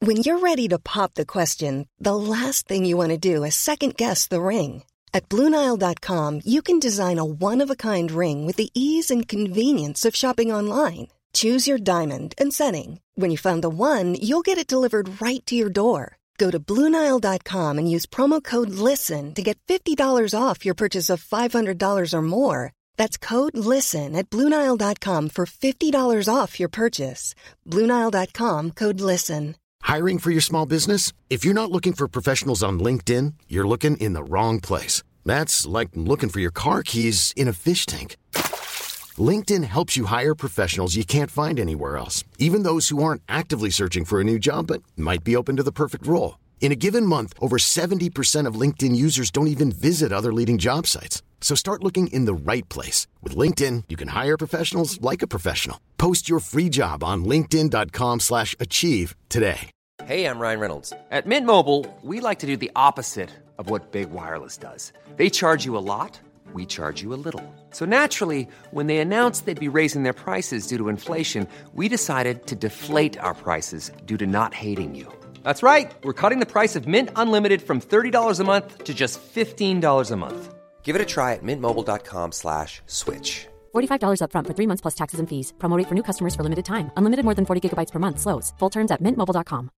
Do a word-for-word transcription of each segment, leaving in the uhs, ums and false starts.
When you're ready to pop the question, the last thing you want to do is second-guess the ring. At Blue Nile dot com, you can design a one-of-a-kind ring with the ease and convenience of shopping online. Choose your diamond and setting. When you find the one, you'll get it delivered right to your door. Go to Blue Nile dot com and use promo code LISTEN to get fifty dollars off your purchase of five hundred dollars or more. That's code LISTEN at Blue Nile dot com for fifty dollars off your purchase. Blue Nile dot com, code LISTEN. Hiring for your small business? If you're not looking for professionals on LinkedIn, you're looking in the wrong place. That's like looking for your car keys in a fish tank. LinkedIn helps you hire professionals you can't find anywhere else, even those who aren't actively searching for a new job but might be open to the perfect role. In a given month, over seventy percent of LinkedIn users don't even visit other leading job sites. So start looking in the right place. With LinkedIn, you can hire professionals like a professional. Post your free job on linkedin dot com slash achieve today. Hey, I'm Ryan Reynolds. At Mint Mobile, we like to do the opposite of what Big Wireless does. They charge you a lot, we charge you a little. So naturally, when they announced they'd be raising their prices due to inflation, we decided to deflate our prices due to not hating you. That's right. We're cutting the price of Mint Unlimited from thirty dollars a month to just fifteen dollars a month. Give it a try at mintmobile.com slash switch. forty-five dollars up front for three months plus taxes and fees. Promo rate for new customers for limited time. Unlimited more than forty gigabytes per month. Slows full terms at mint mobile dot com.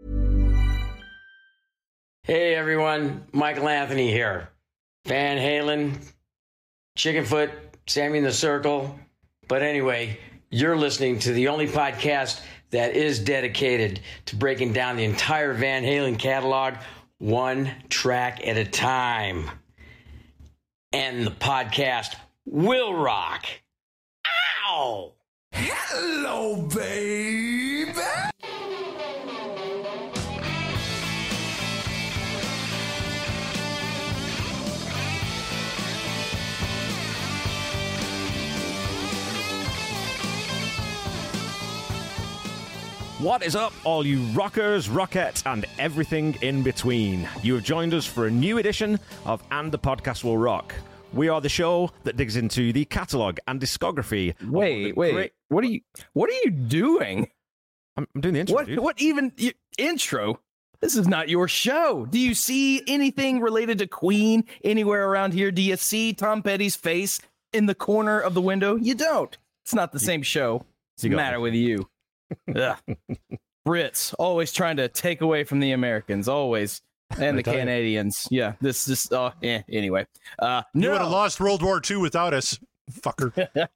Hey everyone, Michael Anthony here. Van Halen, Chickenfoot, Sammy in the Circle. But anyway, you're listening to the only podcast that is dedicated to breaking down the entire Van Halen catalog one track at a time. And the podcast will rock. Ow! Hello, baby! What is up, all you rockers, rockettes, and everything in between? You have joined us for a new edition of And the Podcast Will Rock. We are the show that digs into the catalogue and discography. Wait, wait, great... what are you? What are you doing? I'm, I'm doing the intro. What? Dude. What even you, intro? This is not your show. Do you see anything related to Queen anywhere around here? Do you see Tom Petty's face in the corner of the window? You don't. It's not the you, same show. What's the matter with you? Ugh. Brits always trying to take away from the Americans, always, and the Canadians. You. Yeah, this this. Uh, eh, anyway, uh, no. You would have lost World War Two without us, fucker.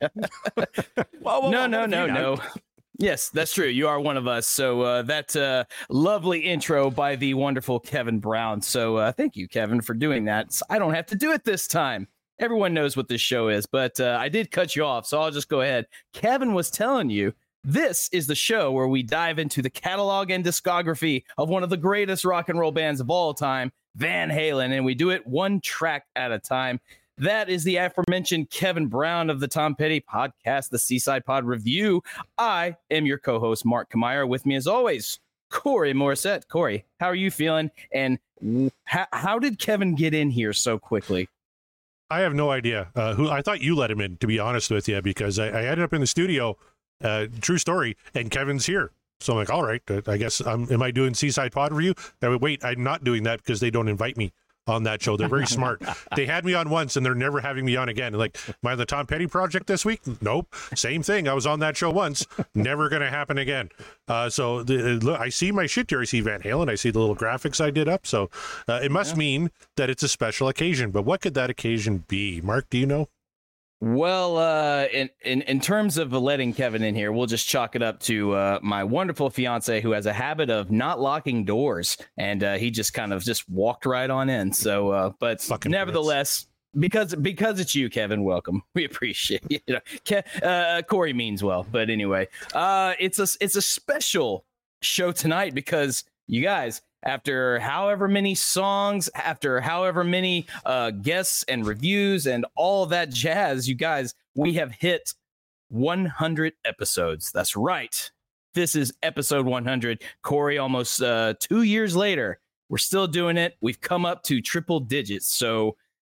whoa, whoa, no, no, no, no. Yes, that's true. You are one of us. So uh, that uh, lovely intro by the wonderful Kevin Brown. So uh, thank you, Kevin, for doing that. So I don't have to do it this time. Everyone knows what this show is, but uh, I did cut you off, so I'll just go ahead. Kevin was telling you. This is the show where we dive into the catalog and discography of one of the greatest rock and roll bands of all time, Van Halen, and we do it one track at a time. That is the aforementioned Kevin Brown of the Tom Petty podcast, the Seaside Pod Review. I am your co-host, Mark Kamier. With me, as always, Corey Morissette. Corey, how are you feeling? And how, how did Kevin get in here so quickly? I have no idea. Uh, who I thought you let him in, to be honest with you, because I, I ended up in the studio. Uh, true story, and Kevin's here. So I'm like, all right, uh, I guess I'm, am I doing Seaside Pod Review? I would, wait, I'm not doing that because they don't invite me on that show. They're very smart. They had me on once and they're never having me on again. Like, am I on the Tom Petty project this week? Nope. Same thing. I was on that show once. Never going to happen again. Uh, so the, look, I see my shit here. I see Van Halen. I see the little graphics I did up. So uh, it must yeah. mean that it's a special occasion. But what could that occasion be? Mark, do you know? Well, uh, in, in in terms of letting Kevin in here, we'll just chalk it up to uh, my wonderful fiance who has a habit of not locking doors, and uh, he just kind of just walked right on in. So, uh, but Fucking nevertheless, Brits. because because it's you, Kevin, welcome. We appreciate you. you know, Ke- uh, Corey means well, but anyway, uh, it's a it's a special show tonight because you guys. After however many songs, after however many uh, guests and reviews and all that jazz, you guys, we have hit one hundred episodes. That's right. This is episode one hundred. Corey, almost uh, two years later, we're still doing it. We've come up to triple digits. So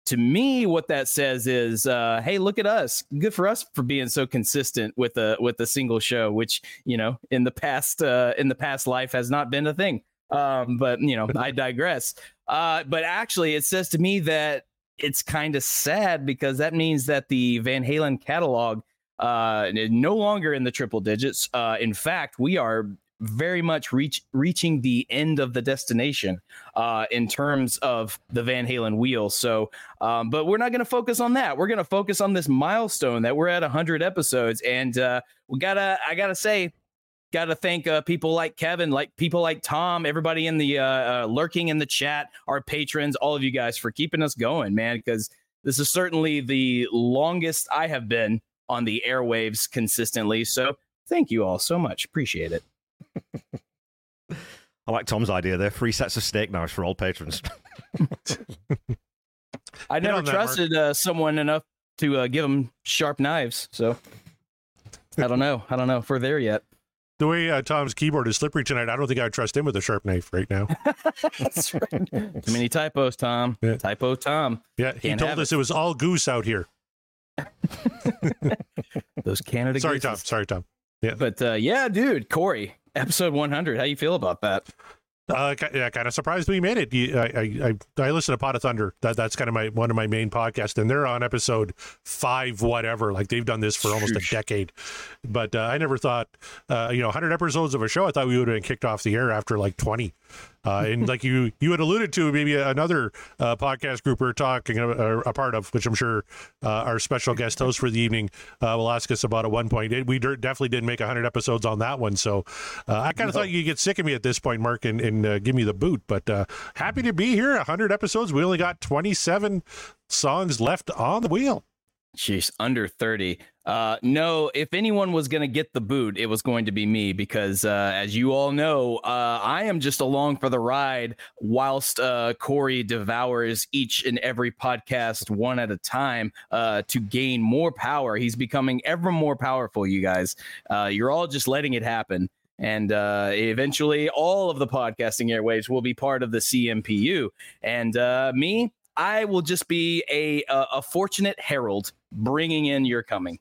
to me, what that says is, uh, hey, look at us. Good for us for being so consistent with a with a single show, which, you know, in the past uh, in the past life has not been a thing. Um, but, you know, I digress. Uh, but actually, it says to me that it's kind of sad because that means that the Van Halen catalog uh, no longer in the triple digits. Uh, in fact, we are very much reach reaching the end of the destination uh, in terms of the Van Halen wheel. So, um, but we're not going to focus on that. We're going to focus on this milestone that we're at one hundred episodes. And uh, we gotta, I gotta say, gotta thank uh, people like Kevin, like people like Tom, everybody in the uh, uh, lurking in the chat, our patrons, all of you guys for keeping us going, man, because this is certainly the longest I have been on the airwaves consistently. So thank you all so much. Appreciate it. I like Tom's idea there. Three sets of steak knives for all patrons. I never trusted uh, someone enough to uh, give them sharp knives. So I don't know. I don't know if we're there yet. The way uh, Tom's keyboard is slippery tonight, I don't think I would trust him with a sharp knife right now. That's right. Too many typos, Tom. Yeah. Typo Tom. Yeah, he Can't told us it. it was all goose out here. Those Canada Sorry, gooses. Tom. Sorry, Tom. Yeah. But uh, yeah, dude, Corey, episode one hundred. How you feel about that? Uh, yeah, kind of surprised we made it. I, I, I, I listen to Pot of Thunder. That, that's kind of my one of my main podcasts, and they're on episode five, whatever. Like they've done this for almost a decade. But uh, I never thought, uh, you know, one hundred episodes of a show. I thought we would have been kicked off the air after like twenty. Uh, and like you, you had alluded to, maybe another uh, podcast group we're talking a, a part of, which I'm sure uh, our special guest host for the evening uh, will ask us about at one point. It, we definitely didn't make one hundred episodes on that one, so uh, I kind of no. thought you'd get sick of me at this point, Mark, and, and uh, give me the boot. But uh, happy to be here. one hundred episodes. We only got twenty-seven songs left on the wheel. Jeez, under thirty. Uh, no, if anyone was going to get the boot, it was going to be me because, uh, as you all know, uh, I am just along for the ride whilst uh, Corey devours each and every podcast one at a time uh, to gain more power. He's becoming ever more powerful, you guys. Uh, you're all just letting it happen. And uh, eventually all of the podcasting airwaves will be part of the C M P U. And uh, me, I will just be a, a, a fortunate herald bringing in your coming.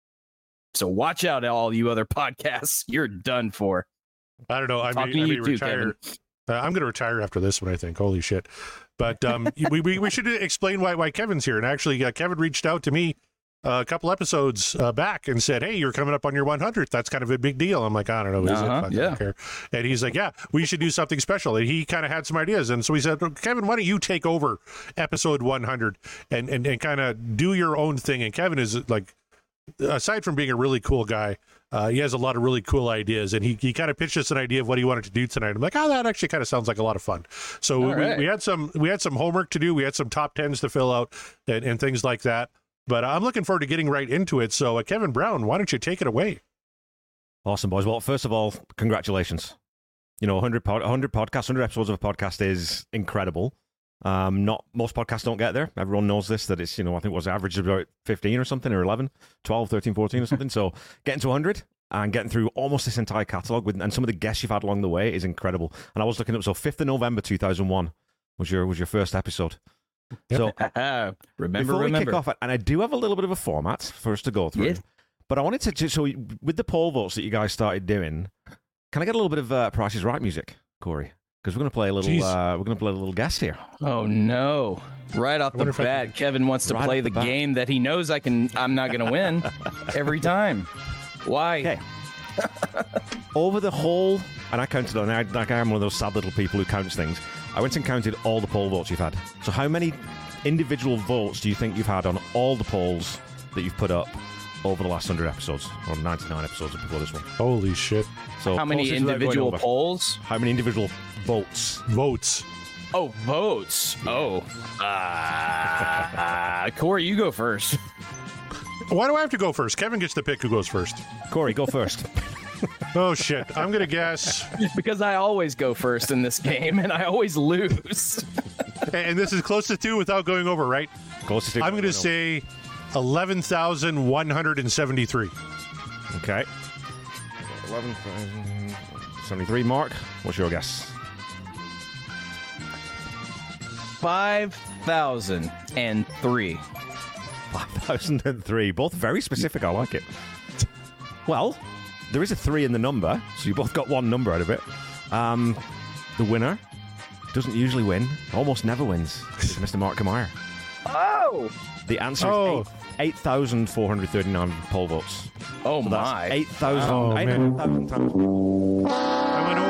So watch out, all you other podcasts. You're done for. I don't know. I may, I may retire. Uh, I'm going to retire after this one, I think. Holy shit. But um, we, we we should explain why why Kevin's here. And actually, uh, Kevin reached out to me uh, a couple episodes uh, back and said, hey, you're coming up on your one hundredth. That's kind of a big deal. I'm like, I don't know. Is uh-huh, it? I yeah. don't care. And he's like, yeah, we should do something special. And he kind of had some ideas. And so he said, Kevin, why don't you take over episode one hundred and, and, and kind of do your own thing? And Kevin is like, aside from being a really cool guy, uh, he has a lot of really cool ideas, and he, he kind of pitched us an idea of what he wanted to do tonight. I'm like, oh, that actually kind of sounds like a lot of fun. So we, right. we had some we had some homework to do. We had some top tens to fill out and, and things like that. But I'm looking forward to getting right into it. So uh, Kevin Brown, why don't you take it away? Awesome, boys. Well, first of all, congratulations. You know, one hundred, pod, one hundred podcasts, one hundred episodes of a podcast is incredible. Um, not most podcasts don't get there. Everyone knows this, that it's, you know, I think it was average about fifteen or something, or eleven, twelve, thirteen, fourteen or something. So getting to one hundred and getting through almost this entire catalog with, and some of the guests you've had along the way is incredible. And I was looking up, so fifth of November two thousand one was your was your first episode. So remember, before we remember. kick off, and I do have a little bit of a format for us to go through, yes. But I wanted to, to, so with the poll votes that you guys started doing, can I get a little bit of uh, Price is Right music, Corey? Because we're going to play a little, uh, we're going to play a little guest here. Oh no! Right off the bat, can... Kevin wants to right play the, the game that he knows I can. I'm not going to win every time. Why? Okay. Over the whole, and I counted on. I, like I am one of those sad little people who counts things. I went and counted all the poll votes you've had. So how many individual votes do you think you've had on all the polls that you've put up over the last one hundred episodes, or ninety-nine episodes before this one? Holy shit. So how many individual polls? How many individual votes? Votes. Oh, votes. Oh. Uh, Corey, you go first. Why do I have to go first? Kevin gets to pick who goes first. Corey, go first. Oh, shit. I'm going to guess. Because I always go first in this game, and I always lose. And this is close to two without going over, right? Close to two. I'm going to say eleven thousand one hundred seventy-three. Okay. eleven thousand seventy-three. Mark, what's your guess? five thousand three. five thousand three. Both very specific. I like it. Well, there is a three in the number, so you both got one number out of it. Um, the winner doesn't usually win, almost never wins. It's Mister Mark Meyer. Oh! The answer oh. is eight thousand four hundred thirty-nine poll votes. Oh, so my. eight thousand. Oh, eight thousand times. I went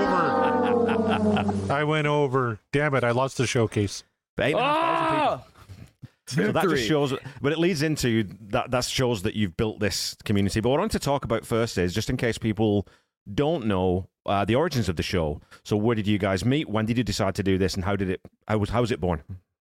over. I went over. Damn it, I lost the showcase. But eight and a half thousand people. So that Three. just shows, but it leads into that. That shows that you've built this community. But what I want to talk about first is, just in case people don't know uh, the origins of the show. So, where did you guys meet? When did you decide to do this, and how did it? How was how was it born?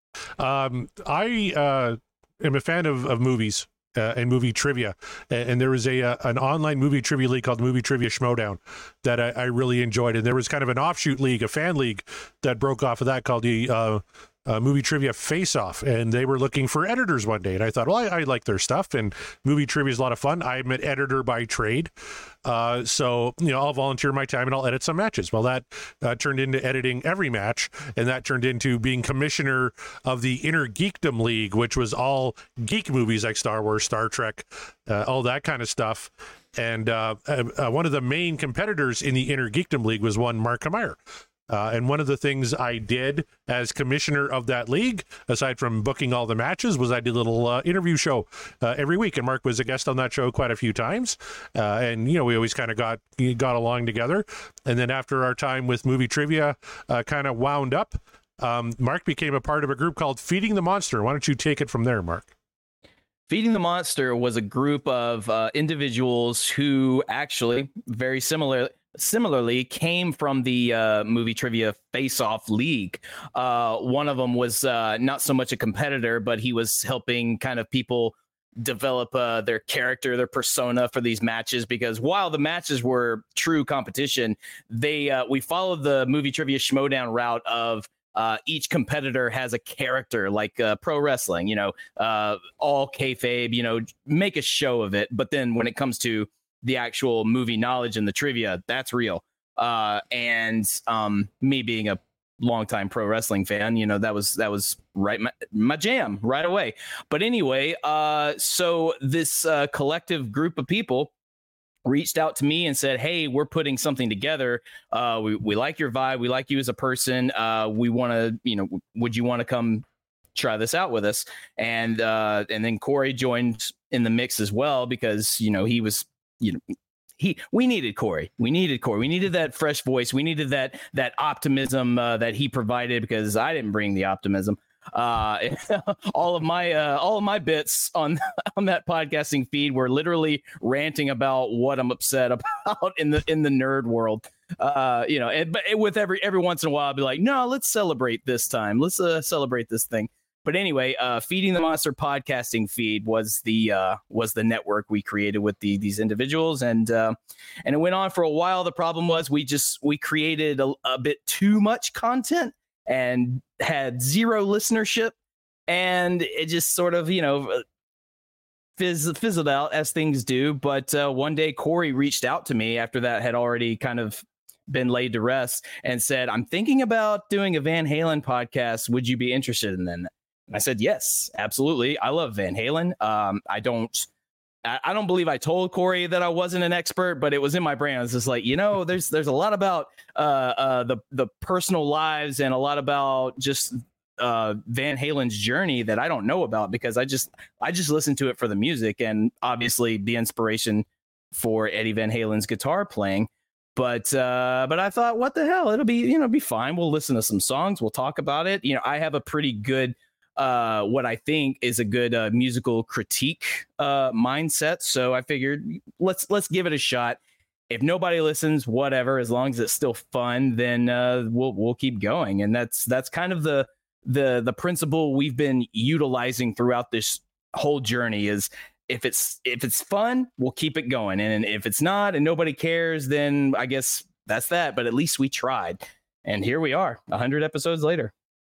Um, I uh, am a fan of, of movies uh, and movie trivia, and, and there was a uh, an online movie trivia league called Movie Trivia Schmodown that I, I really enjoyed, and there was kind of an offshoot league, a fan league that broke off of that called the uh, uh, Movie Trivia Face Off, and they were looking for editors one day, and I thought, well, I, I like their stuff, and movie trivia is a lot of fun. I'm an editor by trade, uh, so you know I'll volunteer my time and I'll edit some matches. Well, that uh, turned into editing every match, and that turned into being commissioner of the Inner Geekdom League, which was all geek movies like Star Wars, Star Trek, uh, all that kind of stuff. And uh, uh, one of the main competitors in the Inner Geekdom League was one Mark Meyer. Uh, and one of the things I did as commissioner of that league, aside from booking all the matches, was I did a little uh, interview show uh, every week. And Mark was a guest on that show quite a few times. Uh, and, you know, we always kind of got got along together. And then after our time with Movie Trivia uh, kind of wound up, um, Mark became a part of a group called Feeding the Monster. Why don't you take it from there, Mark? Feeding the Monster was a group of uh, individuals who actually, very similar, similarly, came from the uh, Movie Trivia Face-Off League. Uh, one of them was uh, not so much a competitor, but he was helping kind of people develop uh, their character, their persona for these matches, because while the matches were true competition, they uh, we followed the Movie Trivia Schmodown route of Uh, each competitor has a character, like uh, pro wrestling, you know, uh, all kayfabe, you know, make a show of it. But then when it comes to the actual movie knowledge and the trivia, that's real. Uh, and um, me being a longtime pro wrestling fan, you know, that was that was right my, my jam right away. But anyway, uh, so this uh, collective group of people reached out to me and said, hey, we're putting something together. Uh, we, we like your vibe. We like you as a person. Uh, we want to, you know, would you want to come try this out with us? And uh, and then Corey joined in the mix as well, because, you know, he was, you know, he we needed Corey. We needed Corey. We needed that fresh voice. We needed that that optimism uh, that he provided, because I didn't bring the optimism. Uh, all of my uh, all of my bits on on that podcasting feed were literally ranting about what I'm upset about in the in the nerd world. Uh, you know, and, but with every every once in a while, I'll be like, no, let's celebrate this time. Let's uh, celebrate this thing. But anyway, uh, Feeding the Monster podcasting feed was the uh, was the network we created with the these individuals, and uh, and it went on for a while. The problem was we just we created a, a bit too much content and had zero listenership, and it just sort of, you know, fizz, fizzled out as things do. But uh, one day Corey reached out to me after that had already kind of been laid to rest and said, I'm thinking about doing a Van Halen podcast. Would you be interested in that? And I said, yes, absolutely. I love Van Halen. Um, I don't I don't believe I told Corey that I wasn't an expert, but it was in my brain. I was just like, you know, there's there's a lot about uh, uh, the the personal lives and a lot about just uh, Van Halen's journey that I don't know about, because I just I just listened to it for the music and obviously the inspiration for Eddie Van Halen's guitar playing. But uh, but I thought, what the hell? It'll be, you know, be fine. We'll listen to some songs. We'll talk about it. You know, I have a pretty good uh what I think is a good uh, musical critique uh mindset, so I figured let's let's give it a shot. If nobody listens, whatever, as long as it's still fun, then uh we'll we'll keep going. And that's that's kind of the the the principle we've been utilizing throughout this whole journey. Is if it's if it's fun, we'll keep it going, and if it's not and nobody cares, then I guess that's that. But at least we tried, and here we are a hundred episodes later.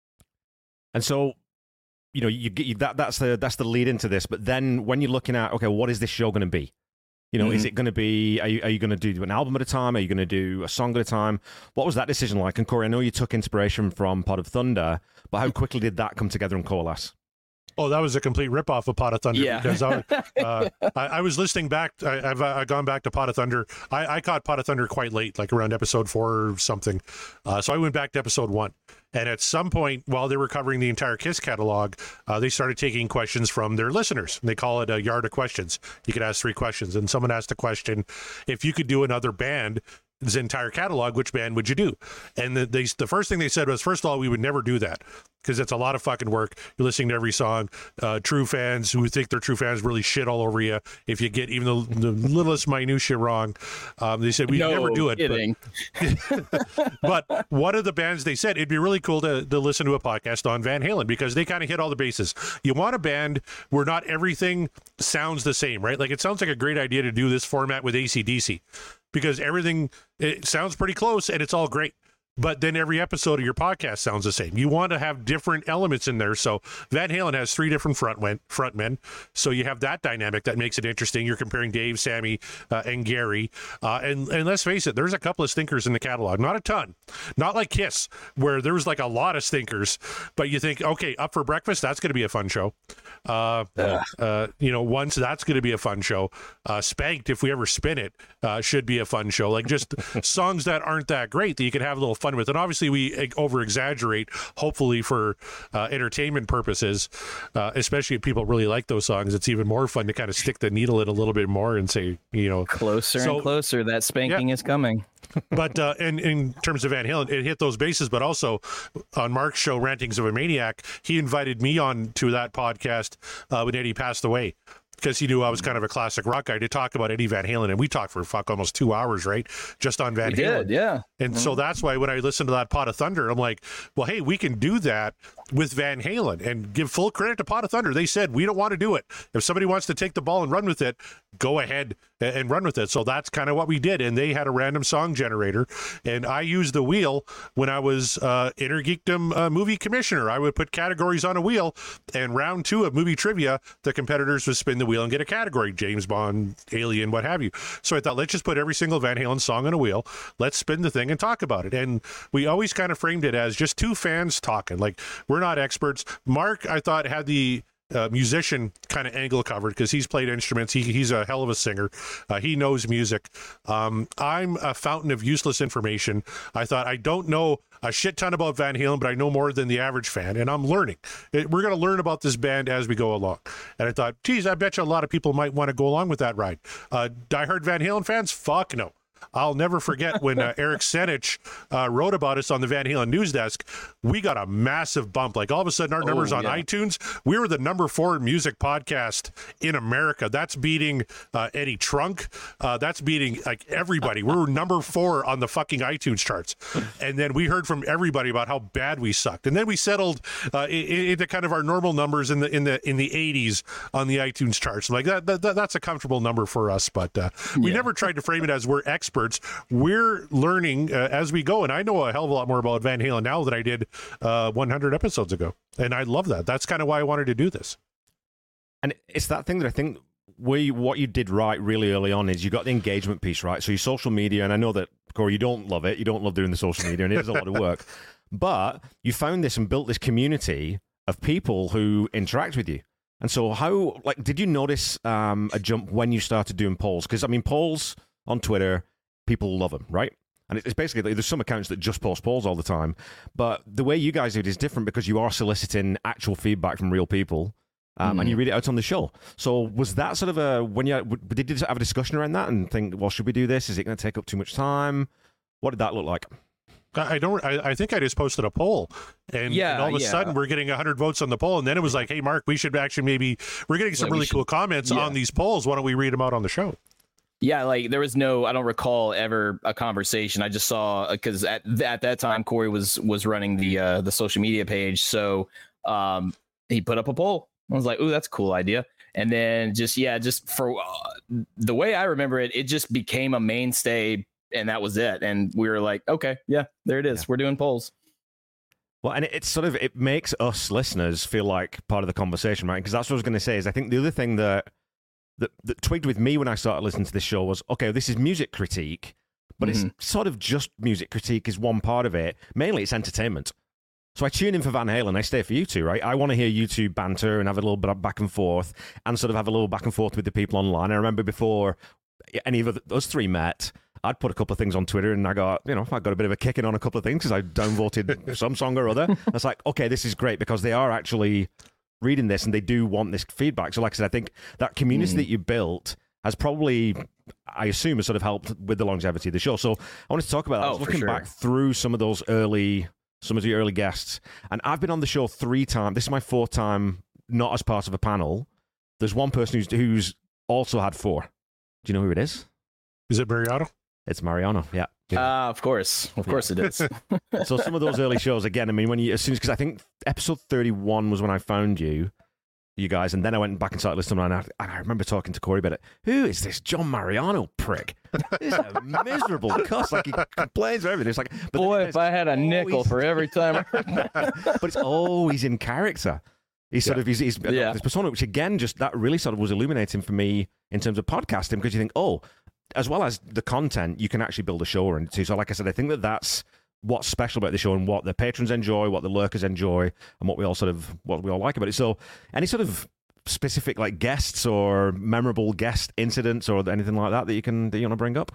And so, you know, you get that that's the that's the lead into this. But then when you're looking at, okay, what is this show going to be? You know, Mm-hmm. is it going to be, are you, are you going to do an album at a time? Are you going to do a song at a time? What was that decision like? And Corey, I know you took inspiration from Pod of Thunder, but how quickly did that come together and coalesce? Oh, that was a complete ripoff of Pot of Thunder. Yeah. Because I, uh, I, I was listening back. I, I've uh, gone back to Pot of Thunder. I, I caught Pot of Thunder quite late, like around episode four or something. Uh, so I went back to episode one. And at some point, while they were covering the entire KISS catalog, uh, they started taking questions from their listeners. They call it a yard of questions. You could ask three questions. And someone asked a question, if you could do another band, this entire catalog, which band would you do? And the, they, the first thing they said was, first of all, we would never do that because it's a lot of fucking work. You're listening to every song. Uh, true fans who think they're true fans really shit all over you if you get even the, the littlest minutia wrong. Um, they said we'd no never do it. Kidding. But, but one of the bands, they said it'd be really cool to, to listen to a podcast on Van Halen because they kind of hit all the bases. You want a band where not everything sounds the same, right? Like it sounds like a great idea to do this format with A C D C. Because everything, it sounds pretty close and it's all great. But then every episode of your podcast sounds the same. You want to have different elements in there. So Van Halen has three different frontmen. frontmen. So you have that dynamic that makes it interesting. You're comparing Dave, Sammy, uh, and Gary. Uh, and, and let's face it, there's a couple of stinkers in the catalog. Not a ton. Not like KISS, where there was like a lot of stinkers. But you think, okay, Up for Breakfast, that's going to be a fun show. Uh, uh, you know, Once, that's going to be a fun show. Uh, Spanked, if we ever spin it, uh, should be a fun show. Like just songs that aren't that great that you can have a little fun with. And obviously we over exaggerate, hopefully for uh, entertainment purposes, uh, especially if people really like those songs. It's even more fun to kind of stick the needle in a little bit more and say, you know, closer so, and closer, that spanking yeah. is coming. But uh, in, in terms of Van Halen, it hit those bases. But also on Mark's show, Rantings of a Maniac, he invited me on to that podcast uh, when Eddie passed away, because he knew I was kind of a classic rock guy, to talk about Eddie Van Halen. And we talked for fuck almost two hours, right? Just on Van we Halen. Did, yeah. And mm-hmm. so that's why when I listened to that Pot of Thunder, I'm like, well, hey, we can do that with Van Halen and give full credit to Pot of Thunder. They said, we don't want to do it. If somebody wants to take the ball and run with it, go ahead and run with it. So that's kind of what we did. And they had a random song generator. And I used the wheel when I was uh, Inner Geekdom uh, movie commissioner. I would put categories on a wheel, and round two of movie trivia, the competitors would spin the wheel and get a category, James Bond, Alien, what have you. So I thought, let's just put every single Van Halen song on a wheel. Let's spin the thing and talk about it. And we always kind of framed it as just two fans talking. Like, we're not experts. Mark, I thought, had the Uh, musician kind of angle covered because he's played instruments. He, he's a hell of a singer. Uh, he knows music. Um, I'm a fountain of useless information. I thought, I don't know a shit ton about Van Halen, but I know more than the average fan, and I'm learning. It, we're going to learn about this band as we go along. And I thought, geez, I bet you a lot of people might want to go along with that ride. Uh, diehard Van Halen fans? Fuck no. I'll never forget when uh, Eric Senich uh, wrote about us on the Van Halen news desk. We got a massive bump. Like all of a sudden, our numbers oh, on yeah. iTunes, we were the number four music podcast in America. That's beating uh, Eddie Trunk. Uh, that's beating like everybody. We were number four on the fucking iTunes charts. And then we heard from everybody about how bad we sucked. And then we settled uh, into kind of our normal numbers in the in the in the eighties on the iTunes charts. Like that, that that's a comfortable number for us. But uh, we yeah. never tried to frame it as we're experts. We're learning uh, as we go, and I know a hell of a lot more about Van Halen now than I did uh, one hundred episodes ago, and I love that. That's kind of why I wanted to do this. And it's that thing that I think we what you did right really early on is you got the engagement piece right. So your social media, and I know that, Corey, you don't love it. You don't love doing the social media, and it is a lot of work. But you found this and built this community of people who interact with you. And so how, like, did you notice um, a jump when you started doing polls? Because, I mean, polls on Twitter, people love them, right? And it's basically, there's some accounts that just post polls all the time. But the way you guys do it is different because you are soliciting actual feedback from real people. Um, mm. And you read it out on the show. So was that sort of a, when you, did you have a discussion around that and think, well, should we do this? Is it going to take up too much time? What did that look like? I don't. I, I think I just posted a poll, and, yeah, and all of a yeah. sudden we're getting one hundred votes on the poll, and then it was like, "Hey, Mark, we should actually maybe we're getting some like really should, cool comments yeah. on these polls. Why don't we read them out on the show?" Yeah, like there was no, I don't recall ever a conversation. I just saw because at at that time Corey was was running the uh, the social media page, so um, he put up a poll. I was like, "Ooh, that's a cool idea." And then just yeah, just for uh, the way I remember it, it just became a mainstay. And that was it. And we were like, okay, yeah, there it is. Yeah. We're doing polls. Well, and it's sort of, it makes us listeners feel like part of the conversation, right? Because that's what I was going to say is I think the other thing that that, that twigged with me when I started listening to this show was, okay, this is music critique, but mm-hmm. it's sort of just music critique is one part of it. Mainly it's entertainment. So I tune in for Van Halen, I stay for you two, right? I want to hear you two banter and have a little bit of back and forth and sort of have a little back and forth with the people online. I remember before any of us three met, I'd put a couple of things on Twitter and I got, you know, I got a bit of a kicking on a couple of things because I downvoted some song or other. I was like, okay, this is great because they are actually reading this and they do want this feedback. So like I said, I think that community mm. that you built has probably, I assume, has sort of helped with the longevity of the show. So I wanted to talk about that. Oh, I was looking sure. back through some of those early, some of the early guests, and I've been on the show three times. This is my fourth time not as part of a panel. There's one person who's who's also had four. Do you know who it is? Is it Mariano? It's Mariano, yeah. Yeah. Uh, of course. Of course yeah. it is. So some of those early shows, again, I mean, when you, as soon as, because I think episode thirty-one was when I found you, you guys, and then I went back and started listening, and I, and I remember talking to Corey about it. Who is this John Mariano prick? He's a miserable cuss. Like, he complains for everything. It's like, but boy, if I had a nickel for every time. But it's always in character. He's sort yeah. of, he's, he's yeah. this persona, which again, just that really sort of was illuminating for me in terms of podcasting, because you think, oh, as well as the content, you can actually build a show around it too. So like I said, I think that that's what's special about the show and what the patrons enjoy, what the lurkers enjoy, and what we all sort of, what we all like about it. So any sort of specific like guests or memorable guest incidents or anything like that that you can, that you want to bring up?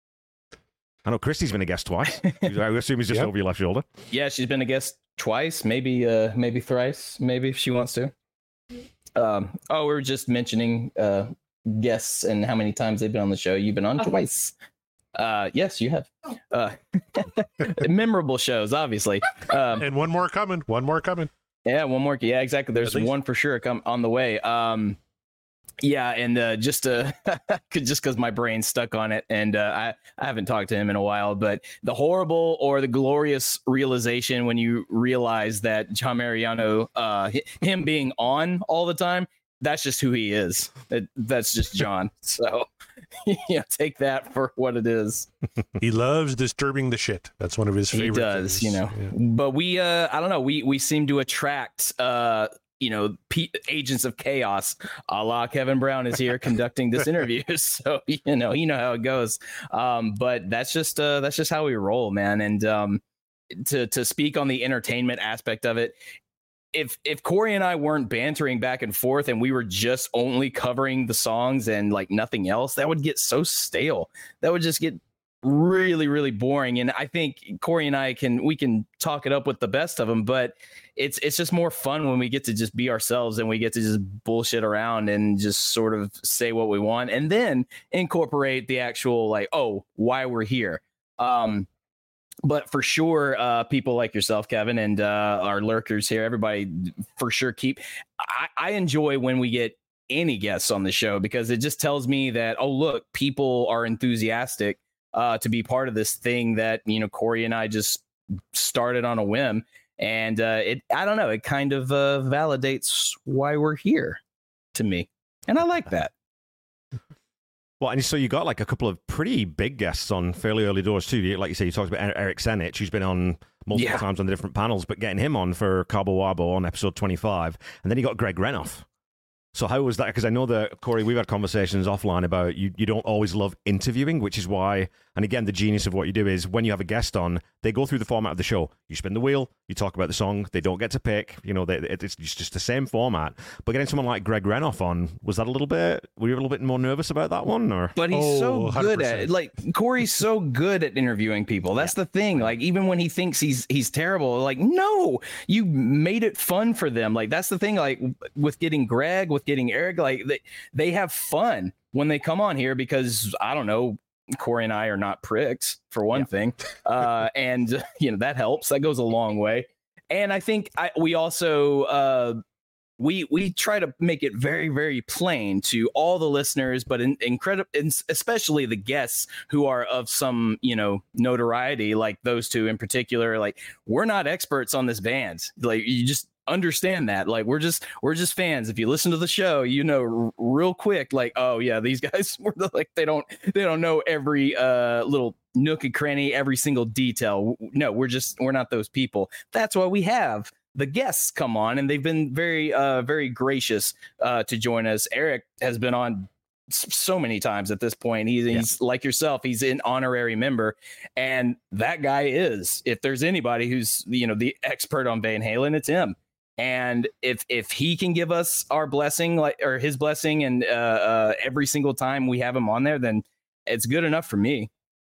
I know Christy's been a guest twice. I assume he's just yep. over your left shoulder. Yeah, she's been a guest twice, maybe uh, maybe thrice, maybe if she wants to. Um, oh, we were just mentioning uh, guests and how many times they've been on the show. You've been on oh. twice. Uh, yes, you have. Uh, memorable shows, obviously. Um, and one more coming. One more coming. Yeah, one more. Yeah, exactly. There's one for sure come on the way. Um, yeah, and uh, just uh, just because my brain's stuck on it, and uh, I I haven't talked to him in a while, but the horrible or the glorious realization when you realize that John Mariano, uh, him being on all the time, that's just who he is. It, that's just John. So, yeah, take that for what it is. He loves disturbing the shit. That's one of his favorite He does, things. you know. Yeah. But we, uh, I don't know, we we seem to attract, uh, you know, P- agents of chaos, a la Kevin Brown is here conducting this interview. So, you know, you know how it goes. Um, but that's just, uh, that's just how we roll, man. And um, to to speak on the entertainment aspect of it, If if Corey and I weren't bantering back and forth and we were just only covering the songs and like nothing else, that would get so stale. That would just get really, really boring. And I think Corey and I can we can talk it up with the best of them, but it's it's just more fun when we get to just be ourselves and we get to just bullshit around and just sort of say what we want and then incorporate the actual like, oh, why we're here. Um, But for sure, uh, people like yourself, Kevin, and uh, our lurkers here, everybody for sure keep. I, I enjoy when we get any guests on the show because it just tells me that, oh, look, people are enthusiastic uh, to be part of this thing that, you know, Corey and I just started on a whim. And uh, it I don't know, it kind of uh, validates why we're here to me. And I like that. Well, and so you got like a couple of pretty big guests on fairly early doors too. Like you say, you talked about Eric Senich, who's been on multiple yeah. times on the different panels, but getting him on for Cabo Wabo on episode twenty-five. And then you got Greg Renoff. So how was that? Because I know that, Corey, we've had conversations offline about you, you don't always love interviewing, which is why, and again, the genius of what you do is when you have a guest on, they go through the format of the show. You spin the wheel, you talk about the song, they don't get to pick, you know, they, it's just the same format. But getting someone like Greg Renoff on, was that a little bit, were you a little bit more nervous about that one? Or? But he's oh, so one hundred percent. good at it. Like, Corey's so good at interviewing people. That's yeah. the thing. Like, even when he thinks he's he's terrible, like, no, you made it fun for them. Like, that's the thing. Like, with getting Greg, with getting Eric, like, they, they have fun when they come on here because, I don't know, Corey and I are not pricks, for one yeah. thing. Uh, and, you know, that helps. That goes a long way. And I think I, we also, uh, we we try to make it very, very plain to all the listeners, but in, incredible, especially the guests who are of some, you know, notoriety, like those two in particular. Like, we're not experts on this band. Like, you just understand that. Like, we're just we're just fans. If you listen to the show, you know r- real quick, like, oh yeah, these guys were like they don't they don't know every uh little nook and cranny, every single detail. No, we're just we're not those people. That's why we have the guests come on, and they've been very uh very gracious uh to join us. Eric has been on so many times at this point. He's, yeah. he's like yourself. He's an honorary member, and that guy is. If there's anybody who's you know the expert on Van Halen, it's him. And if if he can give us our blessing, like or his blessing, and uh, uh, every single time we have him on there, then it's good enough for me.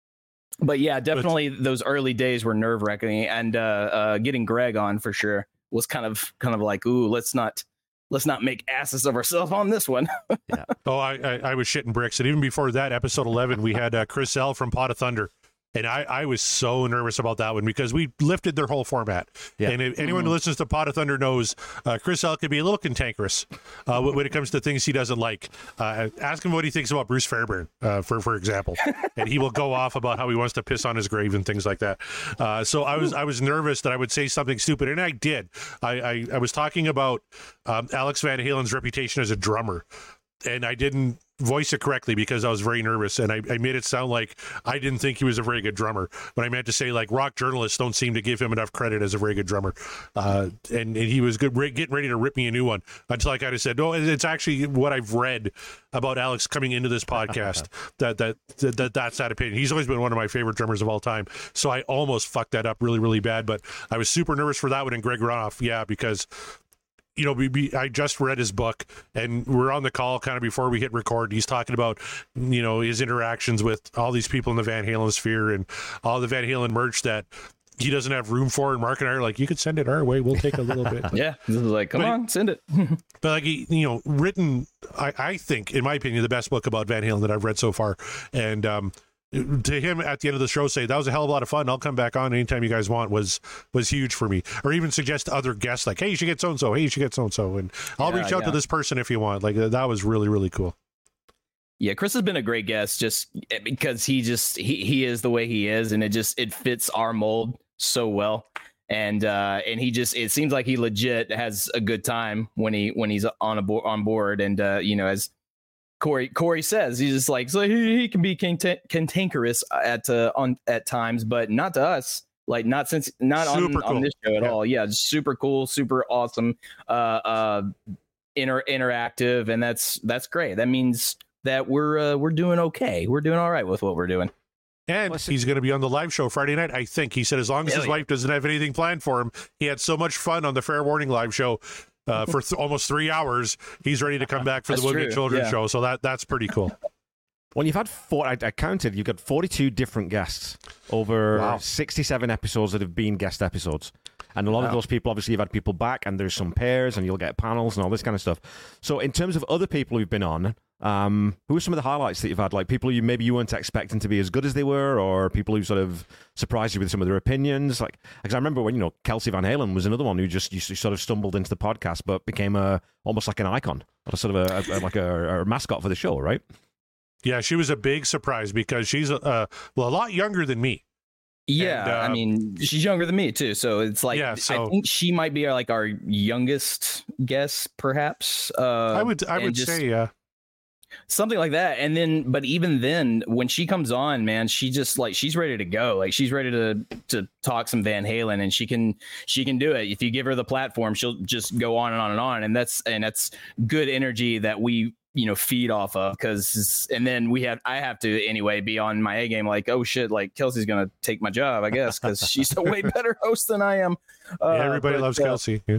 But yeah, definitely but, those early days were nerve wracking, and uh, uh, getting Greg on for sure was kind of kind of like, ooh, let's not let's not make asses of ourselves on this one. yeah. Oh, I, I I was shitting bricks, and even before that, episode eleven, we had uh, Chris L from Pot of Thunder. And I, I was so nervous about that one because we lifted their whole format. Yeah. And if anyone mm-hmm. who listens to Pot of Thunder knows uh, Chris L can be a little cantankerous uh, when it comes to things he doesn't like. Uh, ask him what he thinks about Bruce Fairbairn, uh, for for example, and he will go off about how he wants to piss on his grave and things like that. Uh, so I was I was nervous that I would say something stupid, and I did. I I, I was talking about um, Alex Van Halen's reputation as a drummer, and I didn't voice it correctly because I was very nervous, and I, I made it sound like I didn't think he was a very good drummer, when I meant to say like rock journalists don't seem to give him enough credit as a very good drummer, uh, and, and he was good getting ready to rip me a new one until I kind of said, no, it's actually what I've read about Alex coming into this podcast that, that that that that's that opinion. He's always been one of my favorite drummers of all time, so I almost fucked that up really really bad, but I was super nervous for that one. And Greg Runoff, yeah, because you know, we, we, I just read his book, and we're on the call kind of before we hit record. He's talking about, you know, his interactions with all these people in the Van Halen sphere and all the Van Halen merch that he doesn't have room for. And Mark and I are like, you could send it our way. We'll take a little bit. yeah. This is like, come but, on, send it. But like, you know, written, I, I think, in my opinion, the best book about Van Halen that I've read so far. And, um, to him at the end of the show say that was a hell of a lot of fun, I'll come back on anytime you guys want, was was huge for me. Or even suggest other guests like, hey, you should get so and so, hey, you should get so and so, and I'll yeah, reach out yeah. to this person if you want. Like that was really really cool. Yeah, Chris has been a great guest just because he just he he is the way he is, and it just it fits our mold so well. And uh and he just it seems like he legit has a good time when he when he's on a bo- on board. And uh you know, as Corey Corey says, he's just like, so he, he can be cant- cantankerous at uh, on at times, but not to us. Like not since not on, cool. on this show at yeah. all. Yeah, super cool, super awesome, uh, uh, inter- interactive, and that's that's great. That means that we're uh, we're doing okay. We're doing all right with what we're doing. And Listen. he's going to be on the live show Friday night, I think. He said as long as Hell his yeah. wife doesn't have anything planned for him, he had so much fun on the Fair Warning live show. Uh, for th- almost three hours, he's ready to come back for that's the Women true. and Children yeah. show. So that that's pretty cool. Well, you've had four. I, I counted. You've got forty-two different guests over wow. sixty-seven episodes that have been guest episodes, and a lot wow. of those people, obviously, you've had people back, and there's some pairs, and you'll get panels and all this kind of stuff. So, in terms of other people who've been on, um, who are some of the highlights that you've had? Like people you maybe you weren't expecting to be as good as they were, or people who sort of surprised you with some of their opinions. Like, because I remember when you know Kelsey Van Halen was another one who just you sort of stumbled into the podcast, but became a almost like an icon, or sort of a, a like a, a mascot for the show, right? Yeah, she was a big surprise because she's uh well a lot younger than me. Yeah, and, uh, I mean she's younger than me too, so it's like yeah, so, I think she might be like our youngest guest, perhaps. Uh, I would I would just, say yeah. Something like that. And then, but even then, when she comes on, man, she just like, she's ready to go. Like she's ready to, to talk some Van Halen, and she can, she can do it. If you give her the platform, she'll just go on and on and on. And that's, and that's good energy that we, you know, feed off of. Cause, and then we have, I have to anyway, be on my A game. Like, oh shit, like Kelsey's going to take my job, I guess. Cause she's a way better host than I am. Uh, yeah, everybody but, loves uh, Kelsey. Yeah.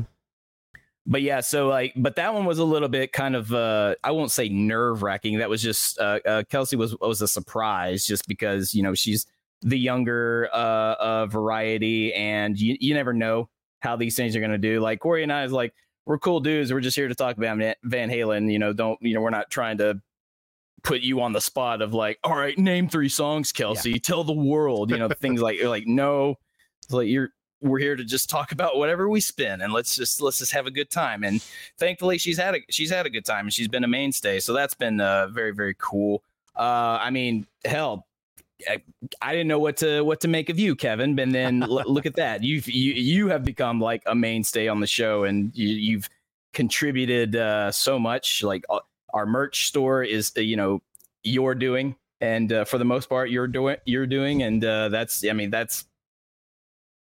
But yeah, so like, but that one was a little bit kind of, uh, I won't say nerve wracking. That was just, uh, uh, Kelsey was, was a surprise just because, you know, she's the younger, uh, uh variety, and you, you never know how these things are going to do. Like Corey and I is like, we're cool dudes. We're just here to talk about Van Halen. You know, don't, you know, we're not trying to put you on the spot of like, all right, name three songs, Kelsey, yeah. tell the world, you know, things like, you're like, no, it's like you're, we're here to just talk about whatever we spin, and let's just let's just have a good time. And thankfully, she's had a she's had a good time, and she's been a mainstay. So that's been uh, very very cool. Uh, I mean, hell, I, I didn't know what to what to make of you, Kevin. And then l- look at that, you've you you have become like a mainstay on the show, and you, you've contributed uh, so much. Like uh, our merch store is uh, you know you're doing, and uh, for the most part, you're doing you're doing, and uh, that's I mean that's.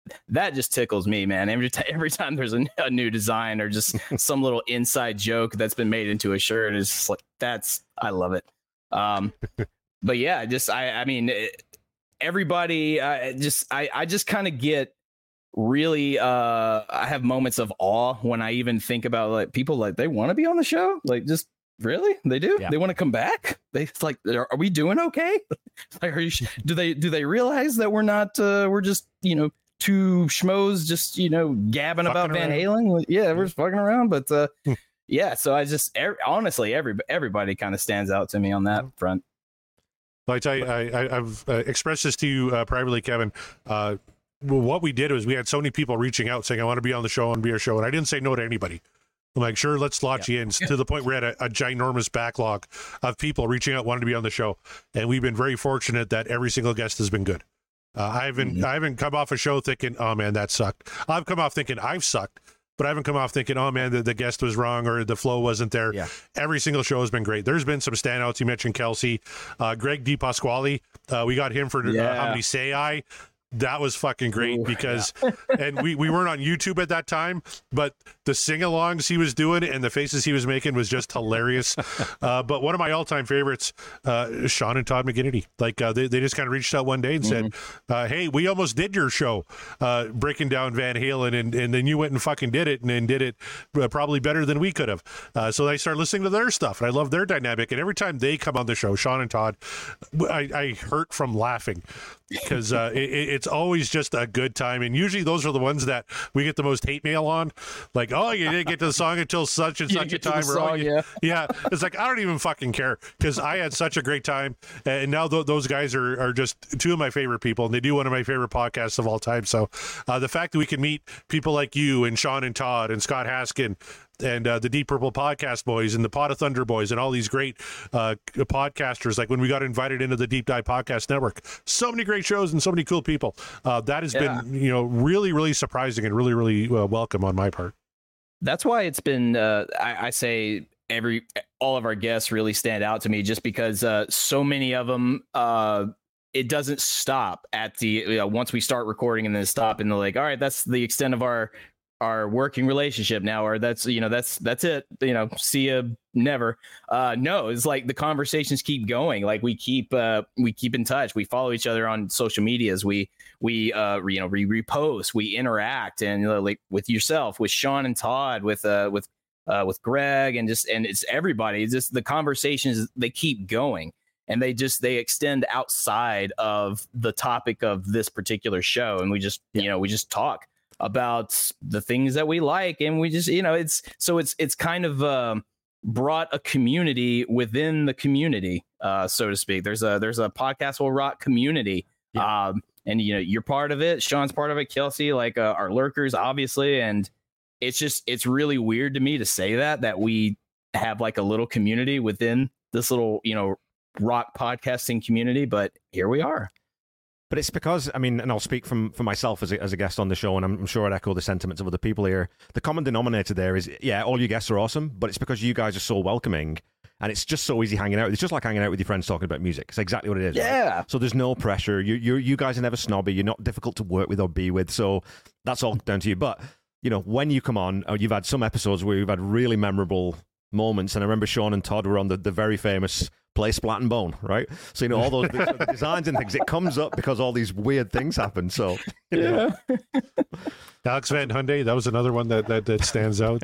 that just tickles me, man. Every time, every time there's a, a new design or just some little inside joke that's been made into a shirt, it's just like, that's, I love it. Um, but yeah, just, I, I mean, it, everybody, uh, just, I, I just kind of get really, uh, I have moments of awe when I even think about like people like they want to be on the show. Like, just really, they do. Yeah. They want to come back. They it's like, are, are we doing okay? Like, are you? Do they? Do they realize that we're not? Uh, we're just, you know, two schmoes just, you know, gabbing fucking about Van Halen. Yeah, we're just fucking around. But uh, yeah, so I just er, honestly, every everybody kind of stands out to me on that front. Well, I tell you, I, I, I've uh, expressed this to you uh, privately, Kevin. Uh, what we did was we had so many people reaching out saying, "I want to be on the show, I want to be on your show," and I didn't say no to anybody. I'm like, sure, let's slot yeah. you in, yeah. to the point we're at a, a ginormous backlog of people reaching out, wanting to be on the show. And we've been very fortunate that every single guest has been good. Uh, I haven't mm-hmm. I haven't come off a show thinking, oh, man, that sucked. I've come off thinking I've sucked, but I haven't come off thinking, oh, man, the, the guest was wrong or the flow wasn't there. Yeah. Every single show has been great. There's been some standouts. You mentioned Kelsey. Uh, Greg DiPasquale, uh, we got him for yeah. uh, How Many Say I? That was fucking great. Ooh, because, yeah. and we, we weren't on YouTube at that time, but the sing-alongs he was doing and the faces he was making was just hilarious. Uh, but one of my all-time favorites, uh, Sean and Todd McGinnity. Like, uh, they, they just kind of reached out one day and mm-hmm. said, uh, hey, we almost did your show, uh, breaking down Van Halen, and, and then you went and fucking did it, and, and did it uh, probably better than we could have. Uh, so I started listening to their stuff, and I love their dynamic. And every time they come on the show, Sean and Todd, I, I hurt from laughing. Because uh, it, it's always just a good time, and usually those are the ones that we get the most hate mail on. Like, oh, you didn't get to the song until such and such a time. Or, song, oh, you, yeah. yeah, it's like I don't even fucking care because I had such a great time, and now th- those guys are are just two of my favorite people, and they do one of my favorite podcasts of all time. So uh, the fact that we can meet people like you and Sean and Todd and Scott Haskin and uh, the Deep Purple Podcast Boys and the Pot of Thunder Boys and all these great uh, podcasters, like when we got invited into the Deep Dive Podcast Network, so many great shows and so many cool people. Uh, that has yeah. been, you know, really, really surprising and really, really uh, welcome on my part. That's why it's been, uh, I, I say every, all of our guests really stand out to me just because uh, so many of them, uh, it doesn't stop at the, you know, once we start recording and then stop and they're like, all right, that's the extent of our our working relationship now, or that's, you know, that's, that's it, you know, see you never. Uh, no, it's like the conversations keep going. Like we keep, uh, we keep in touch. We follow each other on social medias. We, we, uh, you know, we repost, we interact, and you know, like with yourself, with Sean and Todd, with, uh, with, uh, with Greg, and just, and it's everybody. It's just the conversations, they keep going. And they just, they extend outside of the topic of this particular show. And we just, yeah. you know, we just talk about the things that we like, and we just, you know, it's so it's it's kind of um, brought a community within the community, uh, so to speak. There's a there's a Podcast Will Rock community, yeah. um, and you know you're part of it. Sean's part of it. Kelsey, like uh, our lurkers, obviously, and it's just it's really weird to me to say that that we have like a little community within this little, you know, rock podcasting community, but here we are. But it's because, I mean, and I'll speak from for myself as a, as a guest on the show, and I'm, I'm sure I'd echo the sentiments of other people here. The common denominator there is, yeah, all you guests are awesome, but it's because you guys are so welcoming, and it's just so easy hanging out. It's just like hanging out with your friends talking about music. It's exactly what it is. Yeah. Right? So there's no pressure. You you you guys are never snobby. You're not difficult to work with or be with. So that's all down to you. But, you know, when you come on, you've had some episodes where you've had really memorable moments, and I remember Sean and Todd were on the, the very famous Play Splat and Bone, right? So, you know, all those bits of the designs and things, it comes up because all these weird things happen. So, you know. Yeah. Alex Van Hyundai, that was another one that, that, that stands out.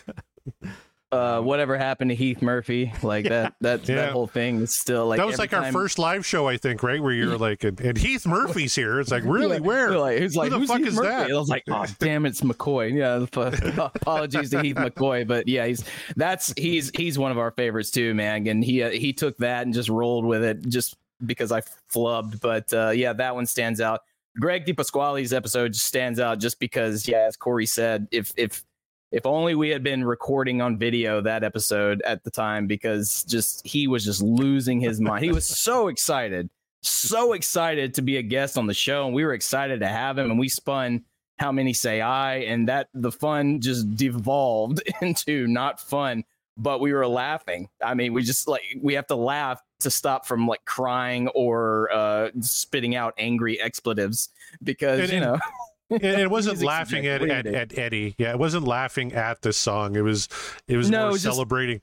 Uh, whatever happened to Heath Murphy, like yeah. that, that, yeah. that whole thing is still like, that was like time... our first live show, I think, right? Where you're like, and, and Heath Murphy's here. It's like, really, where? Like, who's like, Who the who's fuck Heath is Murphy? that? I was like, oh, damn, it's McCoy. Yeah. Apologies to Heath McCoy, but yeah, he's, that's, he's, he's one of our favorites too, man. And he, uh, he took that and just rolled with it just because I flubbed. But uh, yeah, that one stands out. Greg DiPasquale's episode just stands out just because, yeah, as Corey said, if, if, If only we had been recording on video that episode at the time, because just he was just losing his mind. He was so excited, so excited to be a guest on the show, and we were excited to have him. And we spun How Many Say I, and that the fun just devolved into not fun, but we were laughing. I mean, we just like we have to laugh to stop from like crying or uh, spitting out angry expletives because, and, you know. And it wasn't laughing at, at, at Eddie. Yeah, it wasn't laughing at the song. It was it was no, more just, celebrating.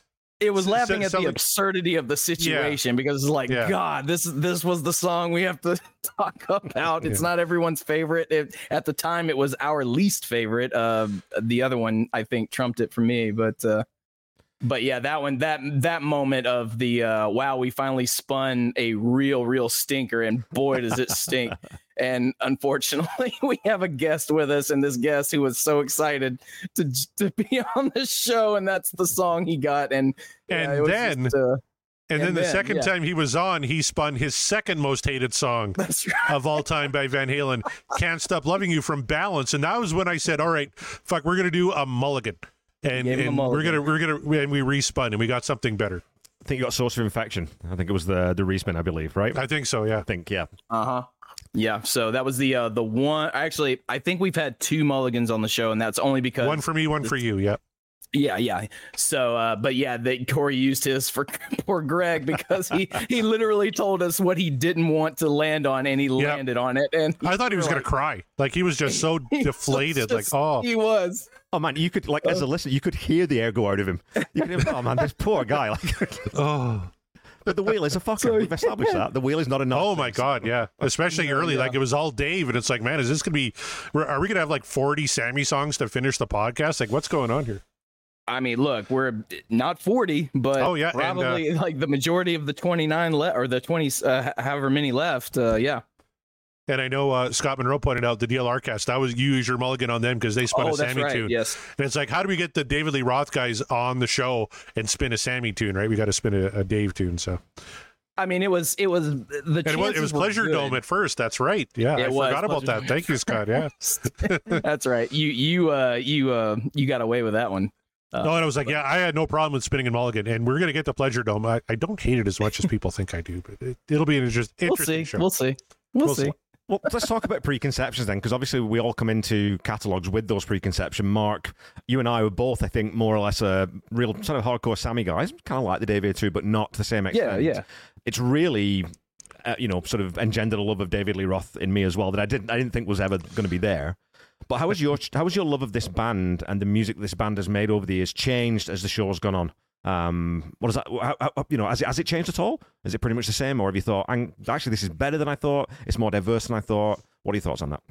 It was laughing at the absurdity of the situation, yeah. because it's like, yeah. God, this this was the song we have to talk about. It's yeah. not everyone's favorite. It, at the time, it was our least favorite. Uh, the other one, I think, trumped it for me. But uh, but yeah, that one, that that moment of the uh, wow, we finally spun a real, real stinker, and boy, does it stink. And unfortunately, we have a guest with us, and this guest who was so excited to to be on the show, and that's the song he got. And and yeah, then just, uh, and, and then the then, second yeah. time he was on, he spun his second most hated song right. of all time by Van Halen, "Can't Stop Loving You" from Balance. And that was when I said, "All right, fuck, we're gonna do a mulligan, and, and a mulligan. we're gonna we're gonna and we respun, and we got something better." I think you got source of infection. I think it was the the respin, I believe, right? I think so. Yeah, I think yeah. Uh huh. Yeah, so that was the uh, the one. Actually, I think we've had two mulligans on the show, and that's only because one for me, one for you. Yeah, yeah, yeah. So, uh, but yeah, that Corey used his for poor Greg because he he literally told us what he didn't want to land on, and he yep. landed on it. And I thought he was like, gonna cry, like he was just so deflated, just, like oh, he was. Oh man, you could like as a listener, you could hear the air go out of him. You could hear, oh man, this poor guy. Like, oh. But the wheel is a fucker. We've established that. The wheel is not enough. Oh, my God, yeah. Especially early. Yeah. Like, it was all Dave, and it's like, man, is this going to be... Are we going to have, like, forty Sammy songs to finish the podcast? Like, what's going on here? I mean, look, we're not forty, but oh, yeah, probably, and, uh, like, the majority of the twenty-nine left, or the twenty, uh, however many left, uh, yeah. And I know uh, Scott Monroe pointed out the D L R cast. That was you use your mulligan on them because they spun oh, a Sammy right. tune. Yes. And it's like, how do we get the David Lee Roth guys on the show and spin a Sammy tune, right? We got to spin a, a Dave tune, so... I mean, it was it was the it was, it was Pleasure good. Dome at first. That's right. Yeah, it I was forgot about that. Dome. Thank you, Scott. Yeah, that's right. You you uh you uh you got away with that one. Uh, no, and I was like, but, yeah, I had no problem with spinning a mulligan, and we're gonna get the Pleasure Dome. I, I don't hate it as much as people think I do, but it, it'll be an interest, interesting we'll see. show. We'll see. We'll, we'll see. see. Well, let's talk about preconceptions then, because obviously we all come into catalogs with those preconceptions. Mark, you and I were both, I think, more or less a real sort of hardcore Sammy guys, kind of like the David too, but not to the same extent. Yeah, yeah. It's really, uh, you know, sort of engendered a love of David Lee Roth in me as well that I didn't, I didn't think was ever going to be there. But how has your, how has your love of this band and the music this band has made over the years changed as the show's gone on? Um, what is that? How, how, you know, has it, has it changed at all? Is it pretty much the same, or have you thought, actually, this is better than I thought? It's more diverse than I thought. What are your thoughts on that?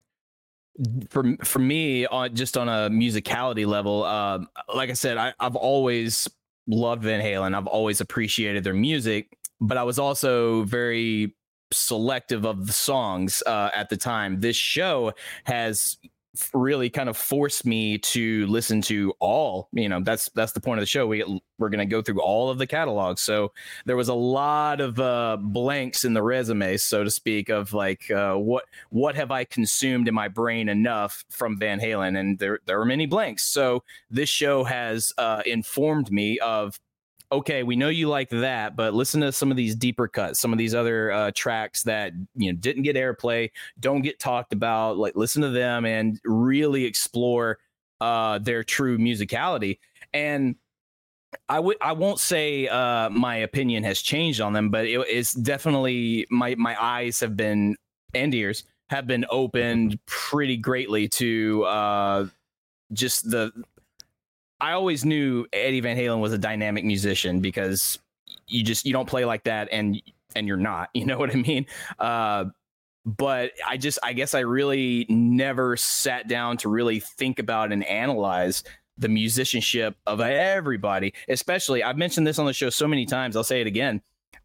For for me, on just on a musicality level, uh, like I said, I, I've always loved Van Halen. I've always appreciated their music, but I was also very selective of the songs uh, at the time. This show has really kind of forced me to listen to all, you know, that's that's the point of the show. We we're going to go through all of the catalogs. So there was a lot of uh, blanks in the resume, so to speak, of like uh, what what have I consumed in my brain enough from Van Halen, and there there were many blanks. So this show has uh, informed me of, okay, we know you like that, but listen to some of these deeper cuts, some of these other uh, tracks that, you know, didn't get airplay, don't get talked about. Like, listen to them and really explore uh, their true musicality. And I would, I won't say uh, my opinion has changed on them, but it, it's definitely my my eyes have been, and ears have been opened pretty greatly to uh, just the. I always knew Eddie Van Halen was a dynamic musician because you just you don't play like that and and you're not, you know what I mean? Uh, but I just I guess I really never sat down to really think about and analyze the musicianship of everybody. Especially, I've mentioned this on the show so many times, I'll say it again.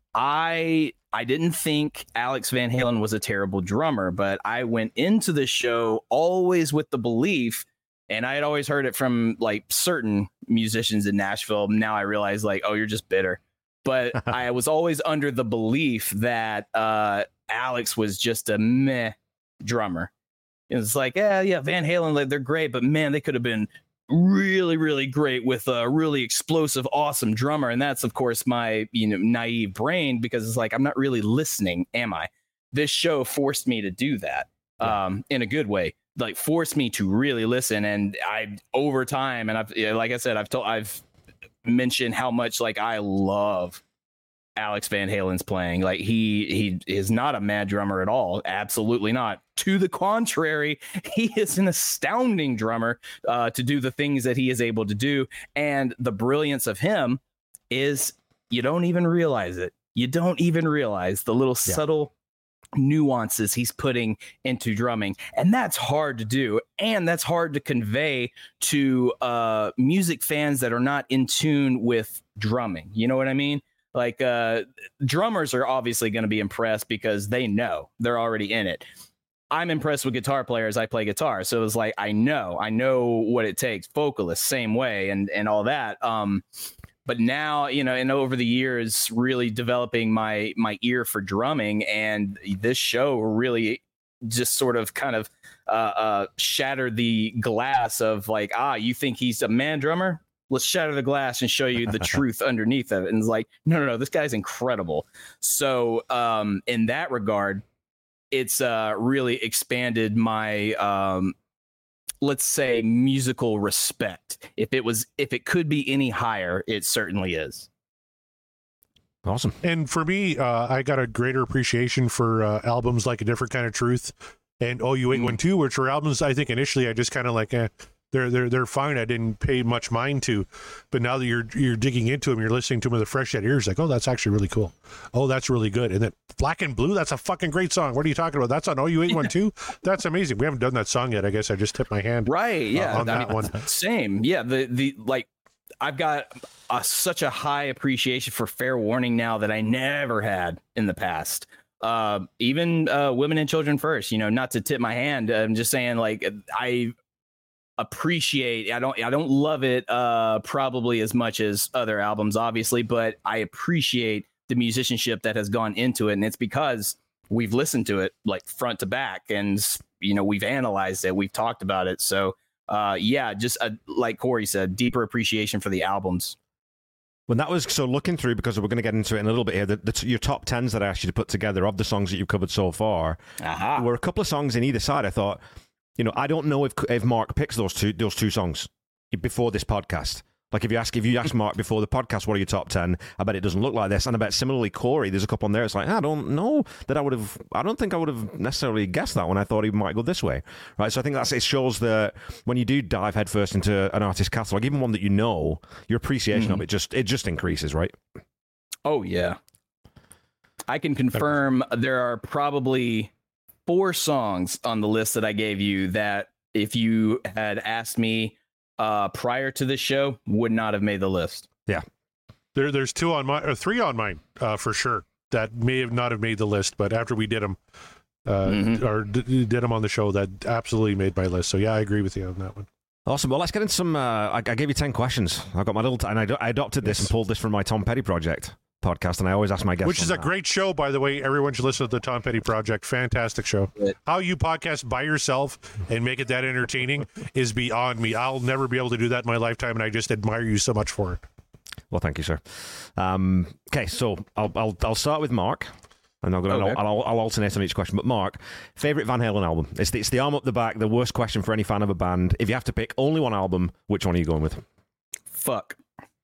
I I didn't think Alex Van Halen was a terrible drummer, but I went into the show always with the belief. And I had always heard it from like certain musicians in Nashville. Now I realize like, oh, you're just bitter. But I was always under the belief that uh, Alex was just a meh drummer. It's like, yeah, yeah, Van Halen, like, they're great, but man, they could have been really, really great with a really explosive, awesome drummer. And that's, of course, my, you know, naive brain, because it's like, I'm not really listening, am I? This show forced me to do that um, in a good way. Like, forced me to really listen, and I over time, and I've like I said, I've told I've mentioned how much like I love Alex Van Halen's playing. Like he he is not a mad drummer at all. Absolutely not. To the contrary, he is an astounding drummer uh, to do the things that he is able to do. And the brilliance of him is you don't even realize it. You don't even realize the little yeah. subtle nuances he's putting into drumming. And that's hard to do. And that's hard to convey to uh, music fans that are not in tune with drumming. You know what I mean? Like uh, drummers are obviously going to be impressed because they know they're already in it. I'm impressed with guitar players. I play guitar. So it's like, I know, I know what it takes. Vocalists, same way, and, and all that. Um, but now, you know, and over the years, really developing my, my ear for drumming, and this show really just sort of kind of uh, uh, shattered the glass of like, ah, you think he's a man drummer? Let's shatter the glass and show you the truth underneath of it. And it's like, no, no, no, this guy's incredible. So um, in that regard, it's uh, really expanded my, um, let's say, musical respect. If it was, if it could be any higher, it certainly is. Awesome. And for me, uh, I got a greater appreciation for uh, albums like A Different Kind of Truth and O U eight one two, which were albums I think initially I just kind of like, eh, They're they're they're fine. I didn't pay much mind to, but now that you're you're digging into them, you're listening to them with a fresh set of ears. Like, oh, that's actually really cool. Oh, that's really good. And then Black and Blue, that's a fucking great song. What are you talking about? That's on O U eight one two. That's amazing. We haven't done that song yet. I guess I just tipped my hand. Right? Yeah. Uh, on I that mean, one. Same. Yeah. The the like, I've got a, such a high appreciation for Fair Warning now that I never had in the past. Uh, even uh, Women and Children First. You know, not to tip my hand. I'm just saying, like, I. appreciate I don't I don't love it uh probably as much as other albums, obviously, but I appreciate the musicianship that has gone into it, and it's because we've listened to it like front to back, and you know, we've analyzed it, we've talked about it. So uh yeah, just a, like Corey said, deeper appreciation for the albums. When that was, so looking through, because we're going to get into it in a little bit here, the, the, your top tens that I asked you to put together of the songs that you've covered so far, uh-huh. were a couple of songs in either side. I thought, you know, I don't know if if Mark picks those two those two songs before this podcast. Like if you ask if you ask Mark before the podcast, what are your top ten? I bet it doesn't look like this. And I bet similarly, Corey, there's a couple on there. It's like, I don't know that I would have. I don't think I would have necessarily guessed that one. I thought he might go this way, right? So I think that's it shows that when you do dive headfirst into an artist's catalog, even one that you know, your appreciation mm-hmm. of it just it just increases, right? Oh yeah, I can confirm there are probably four songs on the list that I gave you that if you had asked me uh, prior to this show would not have made the list. Yeah. There, there's two on my, or three on mine uh, for sure that may have not have made the list, but after we did them, uh, mm-hmm. or d- did them on the show, that absolutely made my list. So yeah, I agree with you on that one. Awesome. Well, let's get into some, uh, I, I gave you ten questions. I got my little, t- and I, I adopted this yes. and pulled this from my Tom Petty project podcast, and I always ask my guests, which is a that. great show, by the way. Everyone should listen to the Tom Petty Project. Fantastic show. How you podcast by yourself and make it that entertaining is beyond me. I'll never be able to do that in my lifetime, and I just admire you so much for it. Well, thank you, sir. Um, okay, so I'll, I'll I'll start with Mark, and I'm gonna okay. I'll, I'll, I'll alternate on each question. But Mark, favorite Van Halen album? It's the, it's the arm up the back. The worst question for any fan of a band. If you have to pick only one album, which one are you going with? Fuck.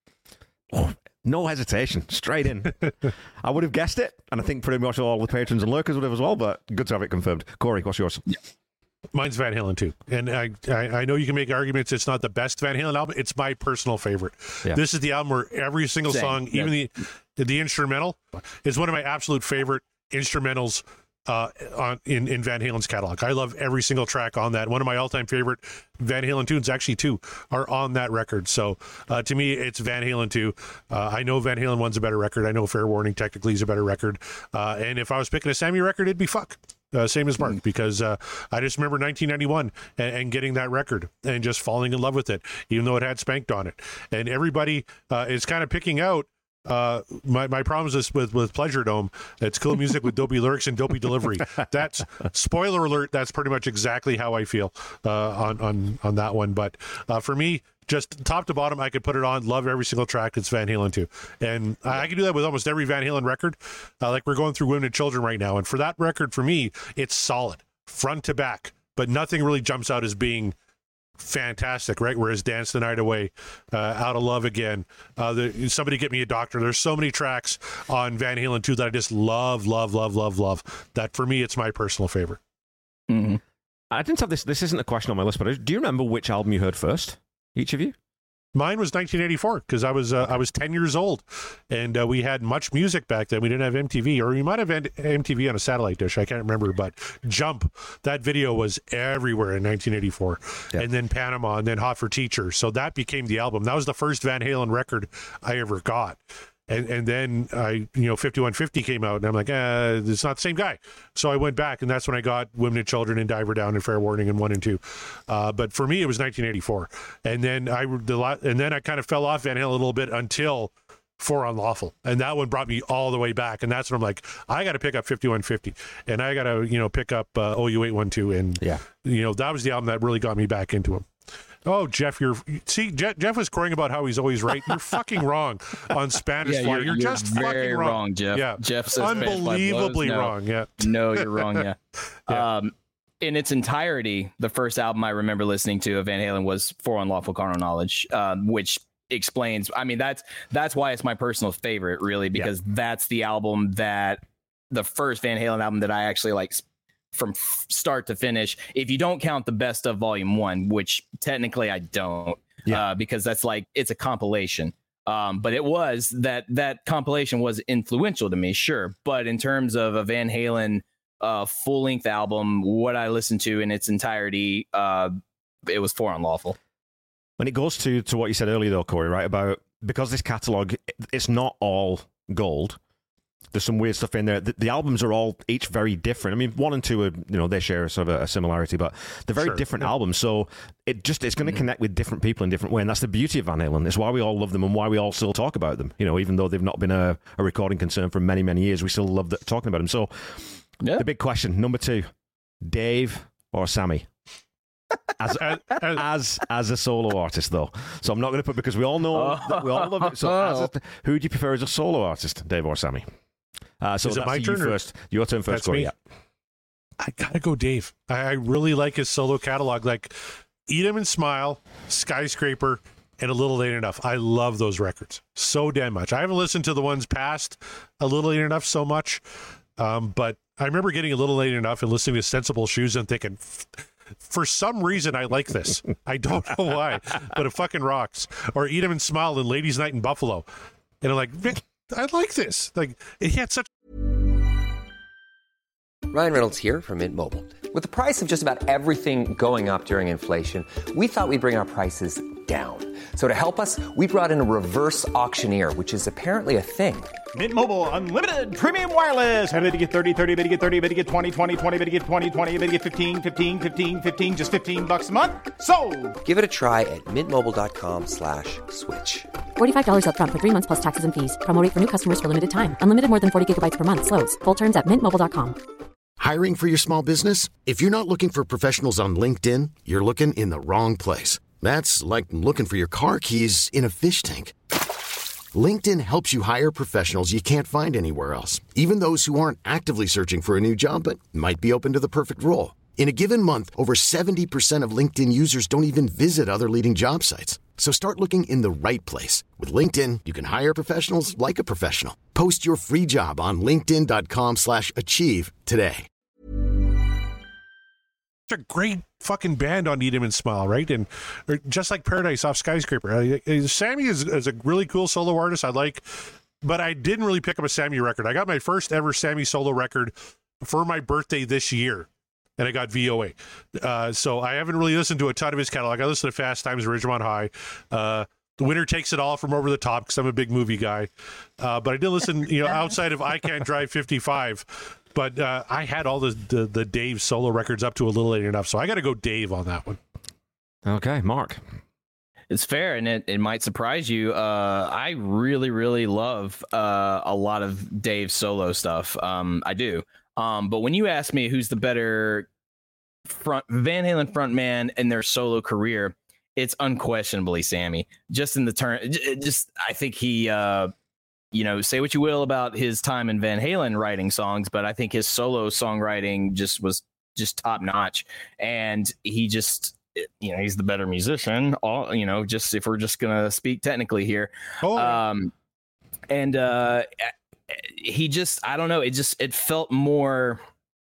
Oh. No hesitation, straight in. I would have guessed it, and I think pretty much all the patrons and lurkers would have as well, but good to have it confirmed. Corey, what's yours? Yeah. Mine's Van Halen too. And I, I I know you can make arguments it's not the best Van Halen album. It's my personal favorite. Yeah. This is the album where every single Same. song, even yeah. the the instrumental, is one of my absolute favorite instrumentals uh, on in, in Van Halen's catalog. I love every single track on that. One of my all-time favorite Van Halen tunes, actually two, are on that record. So uh, to me, it's Van Halen two. Uh, I know Van Halen one's a better record. I know Fair Warning technically is a better record. Uh, and if I was picking a Sammy record, it'd be Fuck. Uh, same as Mark, because uh, I just remember nineteen ninety-one and, and getting that record and just falling in love with it, even though it had Spanked on it. And everybody uh, is kind of picking out uh my my problems is with with Pleasure Dome. It's cool music with dopey lyrics and dopey delivery. That's spoiler alert, that's pretty much exactly how I feel uh on on on that one. But uh for me, just top to bottom, I could put it on, love every single track. It's Van Halen too, and I, I can do that with almost every Van Halen record. Uh, like we're going through Women and Children right now, and for that record, for me, it's solid front to back, but nothing really jumps out as being fantastic, right? Whereas Dance the Night Away, uh, Out of Love Again, uh, the, Somebody Get Me a Doctor. There's so many tracks on Van Halen two that I just love, love, love, love, love. That for me, it's my personal favorite. Mm-hmm. I didn't have this. This isn't a question on my list, but do you remember which album you heard first? Each of you? Mine was nineteen eighty-four because I was uh, I was ten years old, and uh, we had Much Music back then. We didn't have M T V, or we might have had M T V on a satellite dish. I can't remember, but Jump, that video was everywhere in nineteen eighty-four, yeah. And then Panama, and then Hot for Teacher. So that became the album. That was the first Van Halen record I ever got. And and then I, you know, fifty-one fifty came out, and I'm like, uh, it's not the same guy. So I went back, and that's when I got Women and Children and Diver Down and Fair Warning and one and two. Uh, but for me, it was nineteen eighty-four, and then I the and then I kind of fell off Van Halen a little bit until For Unlawful, and that one brought me all the way back, and that's when I'm like, I got to pick up fifty-one fifty, and I got to you know pick up uh, O U eight one two, and yeah, you know that was the album that really got me back into him. Oh, Jeff, you're see, Jeff, Jeff was crowing about how he's always right. You're fucking wrong on Spanish yeah, Fly. You're, you're, you're just very fucking wrong. wrong, Jeff. Yeah, Jeff says unbelievably no. wrong. Yeah, no, you're wrong. Yeah. yeah. Um, in its entirety, the first album I remember listening to of Van Halen was For Unlawful Carnal Knowledge, um, which explains. I mean, that's that's why it's my personal favorite, really, because yeah. that's the album that the first Van Halen album that I actually like. From start to finish, if you don't count the Best of Volume One, which technically I don't, yeah. uh, because that's like it's a compilation. Um, but it was that that compilation was influential to me, sure. But in terms of a Van Halen uh, full length album, what I listened to in its entirety, uh, it was For Unlawful. When it goes to to what you said earlier, though, Corey, right about because this catalog, it's not all gold. There's some weird stuff in there. The, the albums are all each very different. I mean, one and two are, you know, they share sort of a, a similarity, but they're very sure. different yeah. albums. So it just it's going to mm-hmm. connect with different people in different ways. And that's the beauty of Van Halen. It's why we all love them and why we all still talk about them. You know, even though they've not been a, a recording concern for many, many years, we still love the, talking about them. So yeah. the big question, number two, Dave or Sammy? As, as as a solo artist, though, so I'm not going to put because we all know that we all love it. So, as a, who do you prefer as a solo artist, Dave or Sammy? Uh, so Is it that's my you turn first. Your turn first, Corey. Yeah. I gotta go, Dave. I, I really like his solo catalog, like Eat 'Em and Smile, Skyscraper, and A Little Late Enough. I love those records so damn much. I haven't listened to the ones past A Little Late Enough so much, um, but I remember getting A Little Late Enough and listening to Sensible Shoes and thinking, for some reason, I like this. I don't know why, but it fucking rocks. Or Eat 'Em and Smile and Ladies' Night in Buffalo. And I'm like, I like this. Like, it had such... Ryan Reynolds here from Mint Mobile. With the price of just about everything going up during inflation, we thought we'd bring our prices down. So to help us, we brought in a reverse auctioneer, which is apparently a thing. Mint Mobile Unlimited Premium Wireless. How to get thirty, thirty, how to get thirty, how to get twenty, twenty, twenty, how to get twenty, twenty, how to get fifteen, fifteen, fifteen, fifteen, just fifteen bucks a month? Sold! Give it a try at mintmobile.com slash switch. forty-five dollars up front for three months plus taxes and fees. Promo rate for new customers for limited time. Unlimited more than forty gigabytes per month. Slows full terms at mint mobile dot com. Hiring for your small business? If you're not looking for professionals on LinkedIn, you're looking in the wrong place. That's like looking for your car keys in a fish tank. LinkedIn helps you hire professionals you can't find anywhere else, even those who aren't actively searching for a new job but might be open to the perfect role. In a given month, over seventy percent of LinkedIn users don't even visit other leading job sites. So start looking in the right place. With LinkedIn, you can hire professionals like a professional. Post your free job on linkedin.com slash achieve today. A great fucking band on Eat 'Em and Smile, right? And just like Paradise off Skyscraper. Uh, Sammy is, is a really cool solo artist I like, but I didn't really pick up a Sammy record. I got my first ever Sammy solo record for my birthday this year, and I got V O A. Uh, so I haven't really listened to a ton of his catalog. I listened to Fast Times at Ridgemont High. Uh, The Winner Takes It All from Over the Top, because I'm a big movie guy. Uh, but I did listen, you know, outside of I Can't Drive fifty-five. But uh, I had all the, the the Dave solo records up to A Little Late Enough, so I got to go Dave on that one. Okay, Mark. It's fair, and it, it might surprise you. Uh, I really, really love uh, a lot of Dave's solo stuff. Um, I do. Um, but when you ask me who's the better front Van Halen frontman in their solo career, it's unquestionably Sammy. Just in the turn, just I think he. Uh, You know, say what you will about his time in Van Halen writing songs, but I think his solo songwriting just was just top notch. And he just you know, he's the better musician. All, you know, just if we're just going to speak technically here. Oh. Um, and uh, he just, I don't know. It just, it felt more,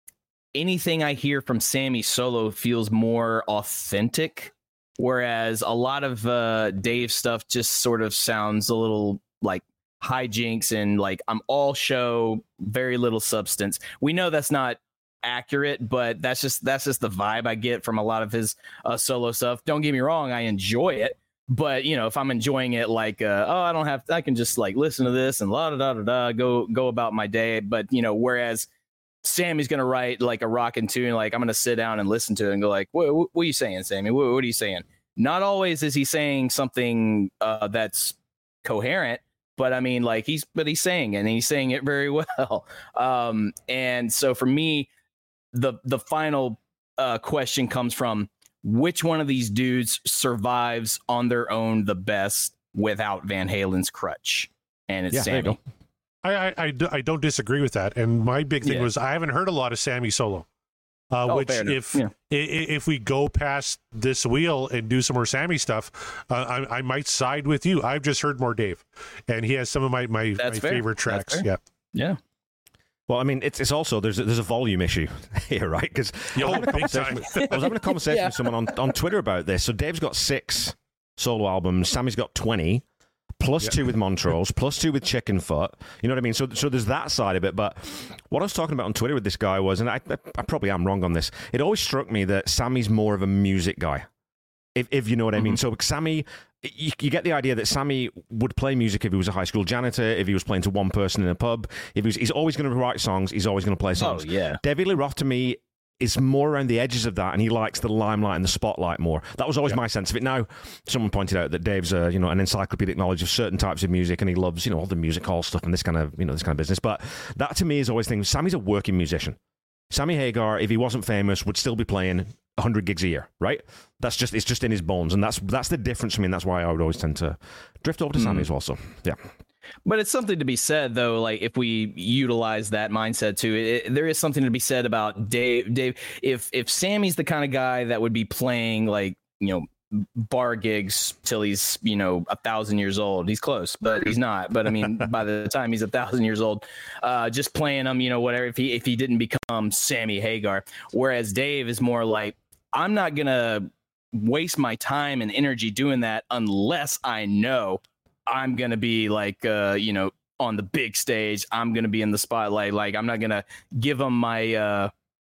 anything I hear from Sammy solo feels more authentic. Whereas a lot of uh, Dave stuff just sort of sounds a little like hijinks and like I'm all show, very little substance. We know that's not accurate, but that's just that's just the vibe I get from a lot of his uh, solo stuff. Don't get me wrong, I enjoy it, but you know, if I'm enjoying it like uh, oh, I don't have I can just like listen to this and la da da da da go go about my day. But you know, whereas Sammy's gonna write like a rockin' tune, like I'm gonna sit down and listen to it and go like, what, what, what are you saying, Sammy? What, what are you saying? Not always is he saying something uh, that's coherent, but I mean, like he's but he's saying it and he's saying it very well. Um, and so for me, the the final uh, question comes from which one of these dudes survives on their own the best without Van Halen's crutch, and it's yeah, Sammy. I, I, I, do, I don't disagree with that. And my big thing yeah. was I haven't heard a lot of Sammy solo, uh, oh, which if yeah. if we go past this wheel and do some more Sammy stuff, uh, I, I might side with you. I've just heard more Dave, and he has some of my, my, my favorite tracks. Yeah. Yeah. Well, I mean, it's it's also there's a, there's a volume issue here, right? Because I, I was having a conversation yeah. with someone on, on Twitter about this. So Dave's got six solo albums. Sammy's got twenty. Plus yeah. two with Montrose, plus two with Chickenfoot. You know what I mean? So so there's that side of it. But what I was talking about on Twitter with this guy was, and I, I probably am wrong on this, it always struck me that Sammy's more of a music guy, if if you know what I mean. Mm-hmm. So Sammy, you, you get the idea that Sammy would play music if he was a high school janitor, if he was playing to one person in a pub. If he was, he's always going to write davey he's always going to play songs. Oh, yeah. David Lee Roth, to me, is more around the edges of that, and he likes the limelight and the spotlight more. That was always yeah. my sense of it. Now, someone pointed out that Dave's a, you know, an encyclopedic knowledge of certain types of music, and he loves, you know, all the music hall stuff and this kind of, you know, this kind of business. But that to me is always things. Sammy's a working musician. Sammy Hagar, if he wasn't famous, would still be playing one hundred gigs a year, right? That's just, it's just in his bones, and that's that's the difference for me, and that's why I would always tend to drift over to mm. Sammy as well. So, yeah. But it's something to be said, though, like if we utilize that mindset too, it, there is something to be said about Dave. Dave, if if Sammy's the kind of guy that would be playing like, you know, bar gigs till he's, you know, a thousand years old, he's close, but he's not. But I mean, by the time he's a thousand years old, uh, just playing them, you know, whatever, if he if he didn't become Sammy Hagar, whereas Dave is more like, I'm not going to waste my time and energy doing that unless I know I'm going to be like, uh, you know, on the big stage. I'm going to be in the spotlight. Like, I'm not going to give them my uh,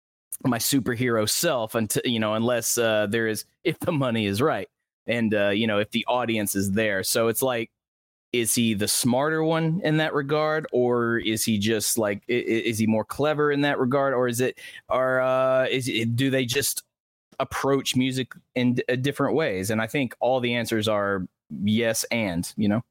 my superhero self until, you know, unless uh, there is, if the money is right. And, uh, you know, if the audience is there. So it's like, is he the smarter one in that regard? Or is he just like, is, is he more clever in that regard? Or is it, or uh, is it, do they just approach music in d- different ways? And I think all the answers are yes and, you know.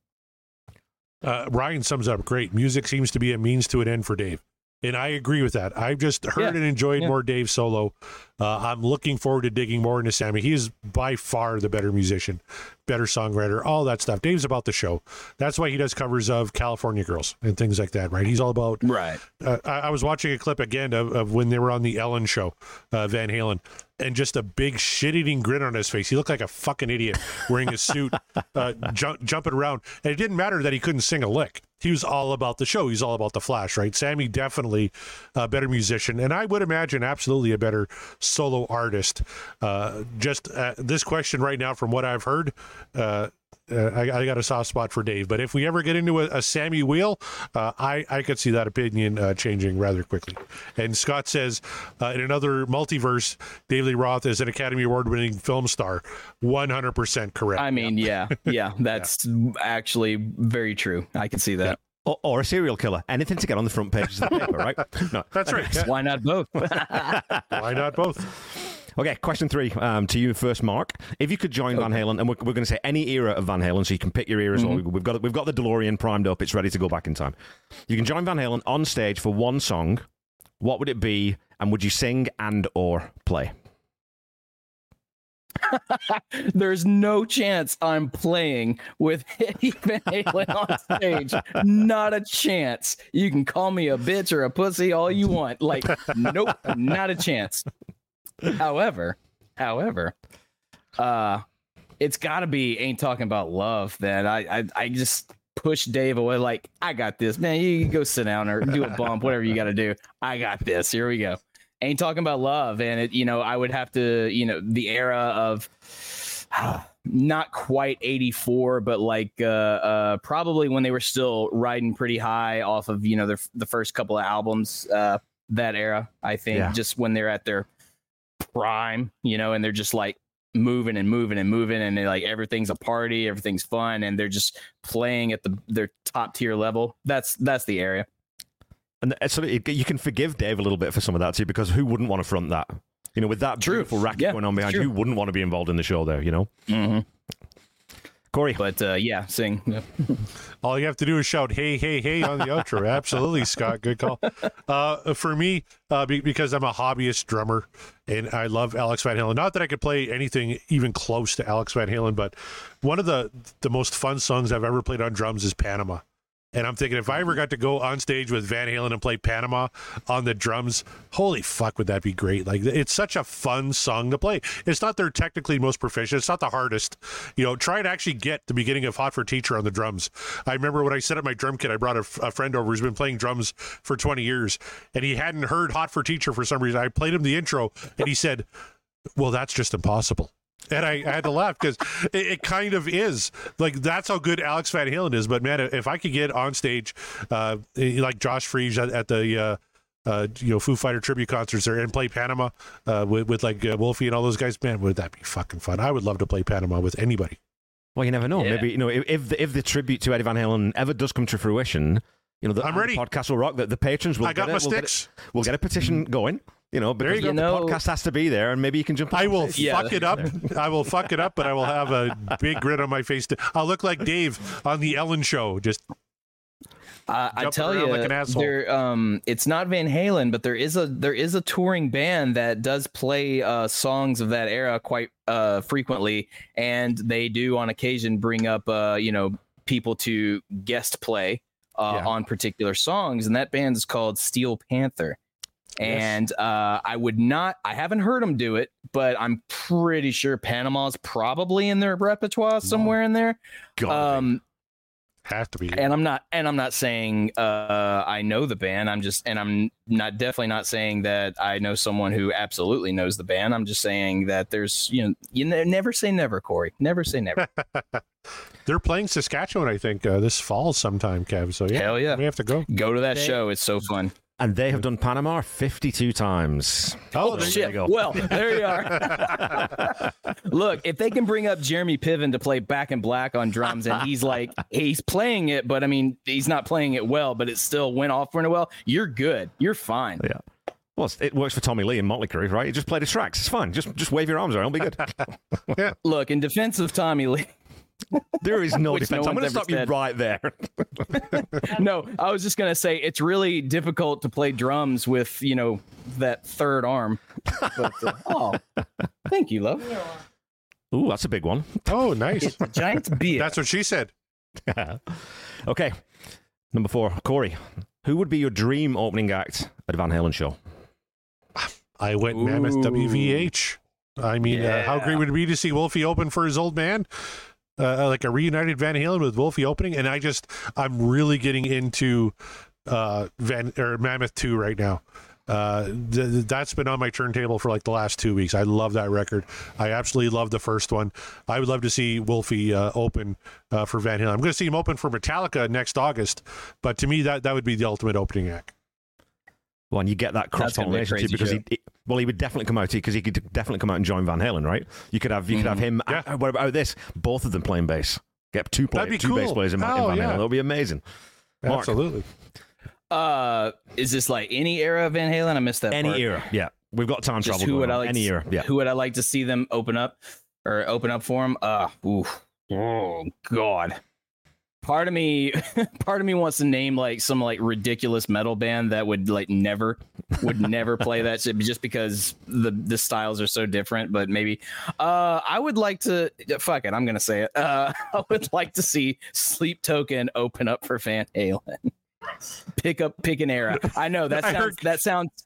uh, Ryan sums up great. Music seems to be a means to an end for Dave, and I agree with that. I've just heard yeah. and enjoyed yeah. more Dave solo. uh, I'm looking forward to digging more into Sammy. He is by far the better musician, better songwriter, all that stuff. Dave's about the show. That's why he does covers of California Girls and things like that, right? He's all about right. uh, I, I was watching a clip again of, of when they were on the Ellen show, uh, Van Halen, and just a big shit-eating grin on his face. He looked like a fucking idiot wearing a suit, uh, ju- jumping around. And it didn't matter that he couldn't sing a lick. He was all about the show. He's all about the flash, right? Sammy, definitely a better musician. And I would imagine absolutely a better solo artist. Uh, just uh, this question right now, from what I've heard, uh, Uh, I, I got a soft spot for Dave, but if we ever get into a, a Sammy wheel, uh, I, I could see that opinion uh, changing rather quickly. And Scott says, uh, in another multiverse, David Lee Roth is an Academy Award-winning film star. one hundred percent correct. I mean, yeah, yeah, that's yeah. actually very true. I can see that. Yeah. Or, or a serial killer. Anything to get on the front pages of the paper, right? No, that's right. Yeah. Why not both? Why not both? Okay, question three um, to you first, Mark. If you could join okay. Van Halen, and we're, we're going to say any era of Van Halen, so you can pick your eras. Mm-hmm. Or we've got we've got the DeLorean primed up; it's ready to go back in time. You can join Van Halen on stage for one song. What would it be, and would you sing and or play? There's no chance I'm playing with Eddie Van Halen on stage. Not a chance. You can call me a bitch or a pussy all you want. Like, nope, not a chance. However, however, Uh, it's got to be Ain't Talking About Love. Then I, I, I just push Dave away. Like, I got this, man. You can go sit down or do a bump, whatever you got to do. I got this. Here we go. Ain't Talking About Love. And it, you know, I would have to, you know, the era of not quite eighty-four, but like uh, uh, probably when they were still riding pretty high off of, you know, the, the first couple of albums, uh, that era, I think, yeah. just when they're at their prime, you know, and they're just like moving and moving and moving, and they're like, everything's a party, everything's fun, and they're just playing at the their top tier level. That's that's the area. And so it, you can forgive Dave a little bit for some of that too, because who wouldn't want to front that? You know, with that true. beautiful racket yeah, going on behind you, who wouldn't want to be involved in the show there, you know? Mm-hmm. Corey. But uh, yeah, sing. Yeah. All you have to do is shout, hey, hey, hey on the outro. Absolutely, Scott. Good call. Uh, for me, uh, be, because I'm a hobbyist drummer and I love Alex Van Halen. Not that I could play anything even close to Alex Van Halen, but one of the, the most fun songs I've ever played on drums is Panama. And I'm thinking, if I ever got to go on stage with Van Halen and play Panama on the drums, holy fuck, would that be great? Like, it's such a fun song to play. It's not their technically most proficient. It's not the hardest. You know, try to actually get the beginning of Hot for Teacher on the drums. I remember when I set up my drum kit, I brought a, a friend over who's been playing drums for twenty years, and he hadn't heard Hot for Teacher for some reason. I played him the intro, and he said, well, that's just impossible. And I, I had to laugh because it, it kind of is. Like, that's how good Alex Van Halen is. But, man, if I could get on stage uh, like Josh Freese at, at the uh, uh, you know Foo Fighter tribute concerts there and play Panama uh, with, with, like, uh, Wolfie and all those guys, man, would that be fucking fun. I would love to play Panama with anybody. Well, you never know. Yeah. Maybe, you know, if, if, the, if the tribute to Eddie Van Halen ever does come to fruition, you know, the, I'm ready. The podcast will rock. The, the patrons will I got get my it. sticks. We'll get, it, we'll get a petition going. You know, because you the know, podcast has to be there, and maybe you can jump on. I will stage. fuck yeah. it up. I will fuck it up, but I will have a big grin on my face. To, I'll look like Dave on the Ellen Show. Just uh, I tell you, like an asshole. there, um, it's not Van Halen, but there is a there is a touring band that does play uh, songs of that era quite uh, frequently, and they do on occasion bring up uh, you know people to guest play uh, yeah. on particular songs, and that band is called Steel Panther. And yes. uh, I would not, I haven't heard them do it, but I'm pretty sure Panama's probably in their repertoire somewhere no. in there. God, um, have to be. And I'm not, and I'm not saying uh, I know the band. I'm just, and I'm not definitely not saying that I know someone who absolutely knows the band. I'm just saying that there's, you know, you ne- never say never, Corey. Never say never. They're playing Saskatchewan, I think, uh, this fall sometime, Kev. So yeah, hell yeah, we have to go. Go to that they- show. It's so fun. And they have done Panama fifty-two times. Oh, so, shit. There well, there you are. Look, if they can bring up Jeremy Piven to play Back in Black on drums, and he's like, he's playing it, but I mean, he's not playing it well, but it still went off really well, you're good. You're fine. Yeah. Well, it works for Tommy Lee and Motley Crue, right? You just play the tracks. It's fine. Just just wave your arms around. It'll be good. Yeah. Look, in defense of Tommy Lee, there is no defense. No I'm going to stop said. you right there. No, I was just going to say it's really difficult to play drums with, you know, that third arm. But, uh, oh, thank you, love. Ooh, that's a big one. Oh, nice. It's a giant beer. That's what she said. Okay. Number four, Corey. Who would be your dream opening act at a Van Halen show? I went Ooh. Mammoth W V H. I mean, yeah. uh, how great would it be to see Wolfie open for his old man? Uh, like a reunited Van Halen with Wolfie opening, and I just I'm really getting into uh, Van or Mammoth two right now. Uh, th- that's been on my turntable for like the last two weeks. I love that record. I absolutely love the first one. I would love to see Wolfie uh, open uh, for Van Halen. I'm going to see him open for Metallica next August, but to me that that would be the ultimate opening act. Well, and you get that cross-pollination too, because he, he, well, he would definitely come out here because he could definitely come out and join Van Halen, right? You could have, you mm. could have him. Yeah. Uh, what about this? Both of them playing bass. Get two play, two cool. bass players in, oh, in Van yeah. Halen. That would be amazing. Mark. Absolutely. Uh, is this like any era of Van Halen? I missed that. Any part. era, yeah. We've got time Just travel. Who would I like? Any to, era, yeah. Who would I like to see them open up or open up for him? Uh, ooh, oh God. Part of me, part of me wants to name like some like ridiculous metal band that would like never, would never play that shit just because the the styles are so different. But maybe, uh, I would like to. Fuck it, I'm gonna say it. Uh, I would like to see Sleep Token open up for Van Halen. Pick up, pick an era. I know that sounds. Heard, that sounds.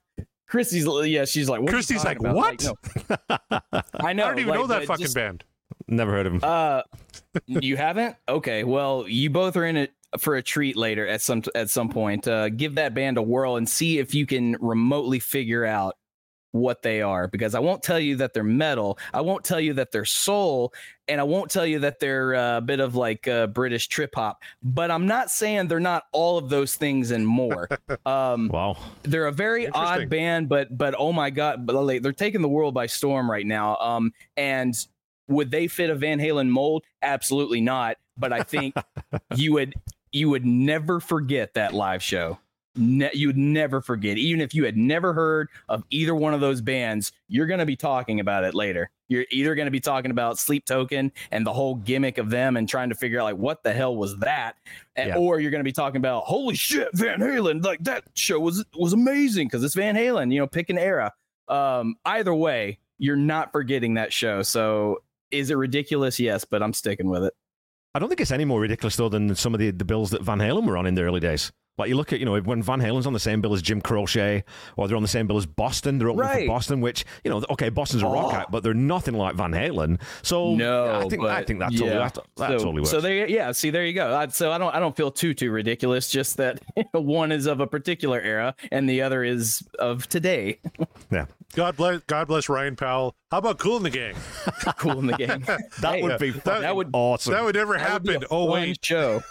Christy's yeah, she's like, what Christy's like, about? what? Like, no. I know. I don't even like, know that fucking just, band. Never heard of him. Uh, you haven't? Okay, well, you both are in it for a treat later at some at some point. Uh, give that band a whirl and see if you can remotely figure out what they are, because I won't tell you that they're metal, I won't tell you that they're soul, and I won't tell you that they're a bit of like uh, British trip hop, but I'm not saying they're not all of those things and more. Um, wow, they're a very odd band, but but oh my god, but like, they're taking the world by storm right now. Um, and would they fit a Van Halen mold? Absolutely not. But I think you would you would never forget that live show. Ne- you would never forget, even if you had never heard of either one of those bands. You're going to be talking about it later. You're either going to be talking about Sleep Token and the whole gimmick of them and trying to figure out like what the hell was that, and, yeah. or you're going to be talking about holy shit, Van Halen, like that show was was amazing because it's Van Halen. You know, pick an era. Um, either way, you're not forgetting that show. So is it ridiculous? Yes, but I'm sticking with it. I don't think it's any more ridiculous though than some of the the bills that Van Halen were on in the early days. Like you look at, you know, when Van Halen's on the same bill as Jim Croce, or they're on the same bill as Boston, they're opening right. for Boston, which, you know, okay, Boston's a oh. rock act, but they're nothing like Van Halen. So no, yeah, I think but, I think that totally, yeah. that, that so, totally works. So there, yeah. See, there you go. I, so I don't, I don't feel too, too ridiculous. Just that one is of a particular era and the other is of today. Yeah. God bless, God bless Ryan Powell. How about Kool and the Gang? Kool and the Gang. that hey, would be that, that would awesome. That would never that happen. Would be a oh fun wait, show.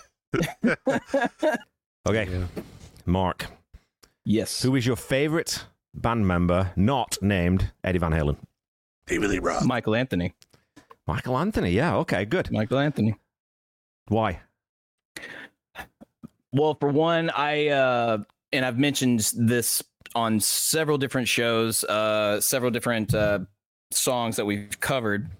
Okay, yeah. Mark. Yes. Who is your favorite band member not named Eddie Van Halen? David Lee Roth. Michael Anthony. Michael Anthony. Yeah. Okay. Good. Michael Anthony. Why? Well, for one, I uh, and I've mentioned this on several different shows, uh, several different uh, songs that we've covered.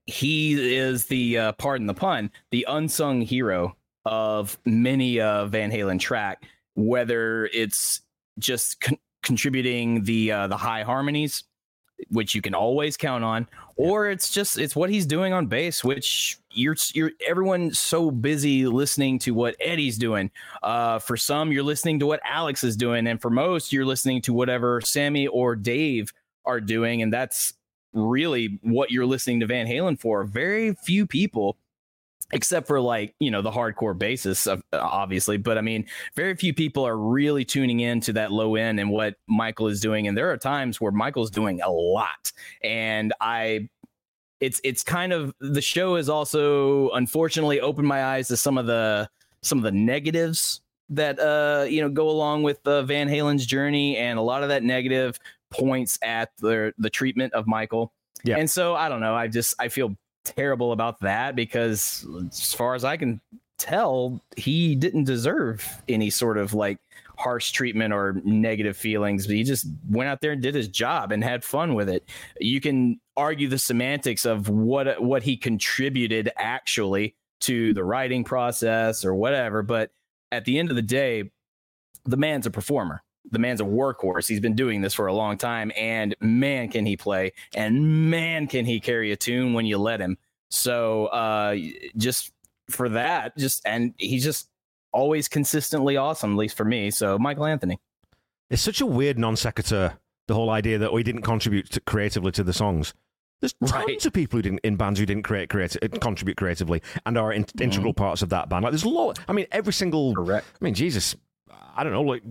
He is the, uh, pardon the pun, the unsung hero of many uh, Van Halen track, whether it's just con- contributing the uh, the high harmonies, which you can always count on, or it's just it's what he's doing on bass, which you're you're everyone's so busy listening to what Eddie's doing. Uh, for some, you're listening to what Alex is doing, and for most, you're listening to whatever Sammy or Dave are doing, and that's really what you're listening to Van Halen for. Very few people, except for like, you know, the hardcore bassists, of, obviously. But I mean, very few people are really tuning in to that low end and what Michael is doing. And there are times where Michael's doing a lot. And I, it's, it's kind of, the show has also unfortunately opened my eyes to some of the, some of the negatives that, uh, you know, go along with uh, Van Halen's journey. And a lot of that negative points at the, the treatment of Michael. Yeah. And so I don't know. I just, I feel terrible about that because as far as I can tell, he didn't deserve any sort of like harsh treatment or negative feelings, but he just went out there and did his job and had fun with it. You can argue the semantics of what what he contributed actually to the writing process or whatever, but at the end of the day, the man's a performer. The man's a workhorse. He's been doing this for a long time, and man, can he play, and man, can he carry a tune when you let him. So uh, just for that, just and he's just always consistently awesome, at least for me. So Michael Anthony. It's such a weird non sequitur, the whole idea that we didn't contribute to, creatively to the songs. There's tons right. of people who didn't in bands who didn't create creati- contribute creatively and are in, mm. integral parts of that band. Like there's a lot. I mean, every single. Correct. I mean, Jesus, I don't know, like.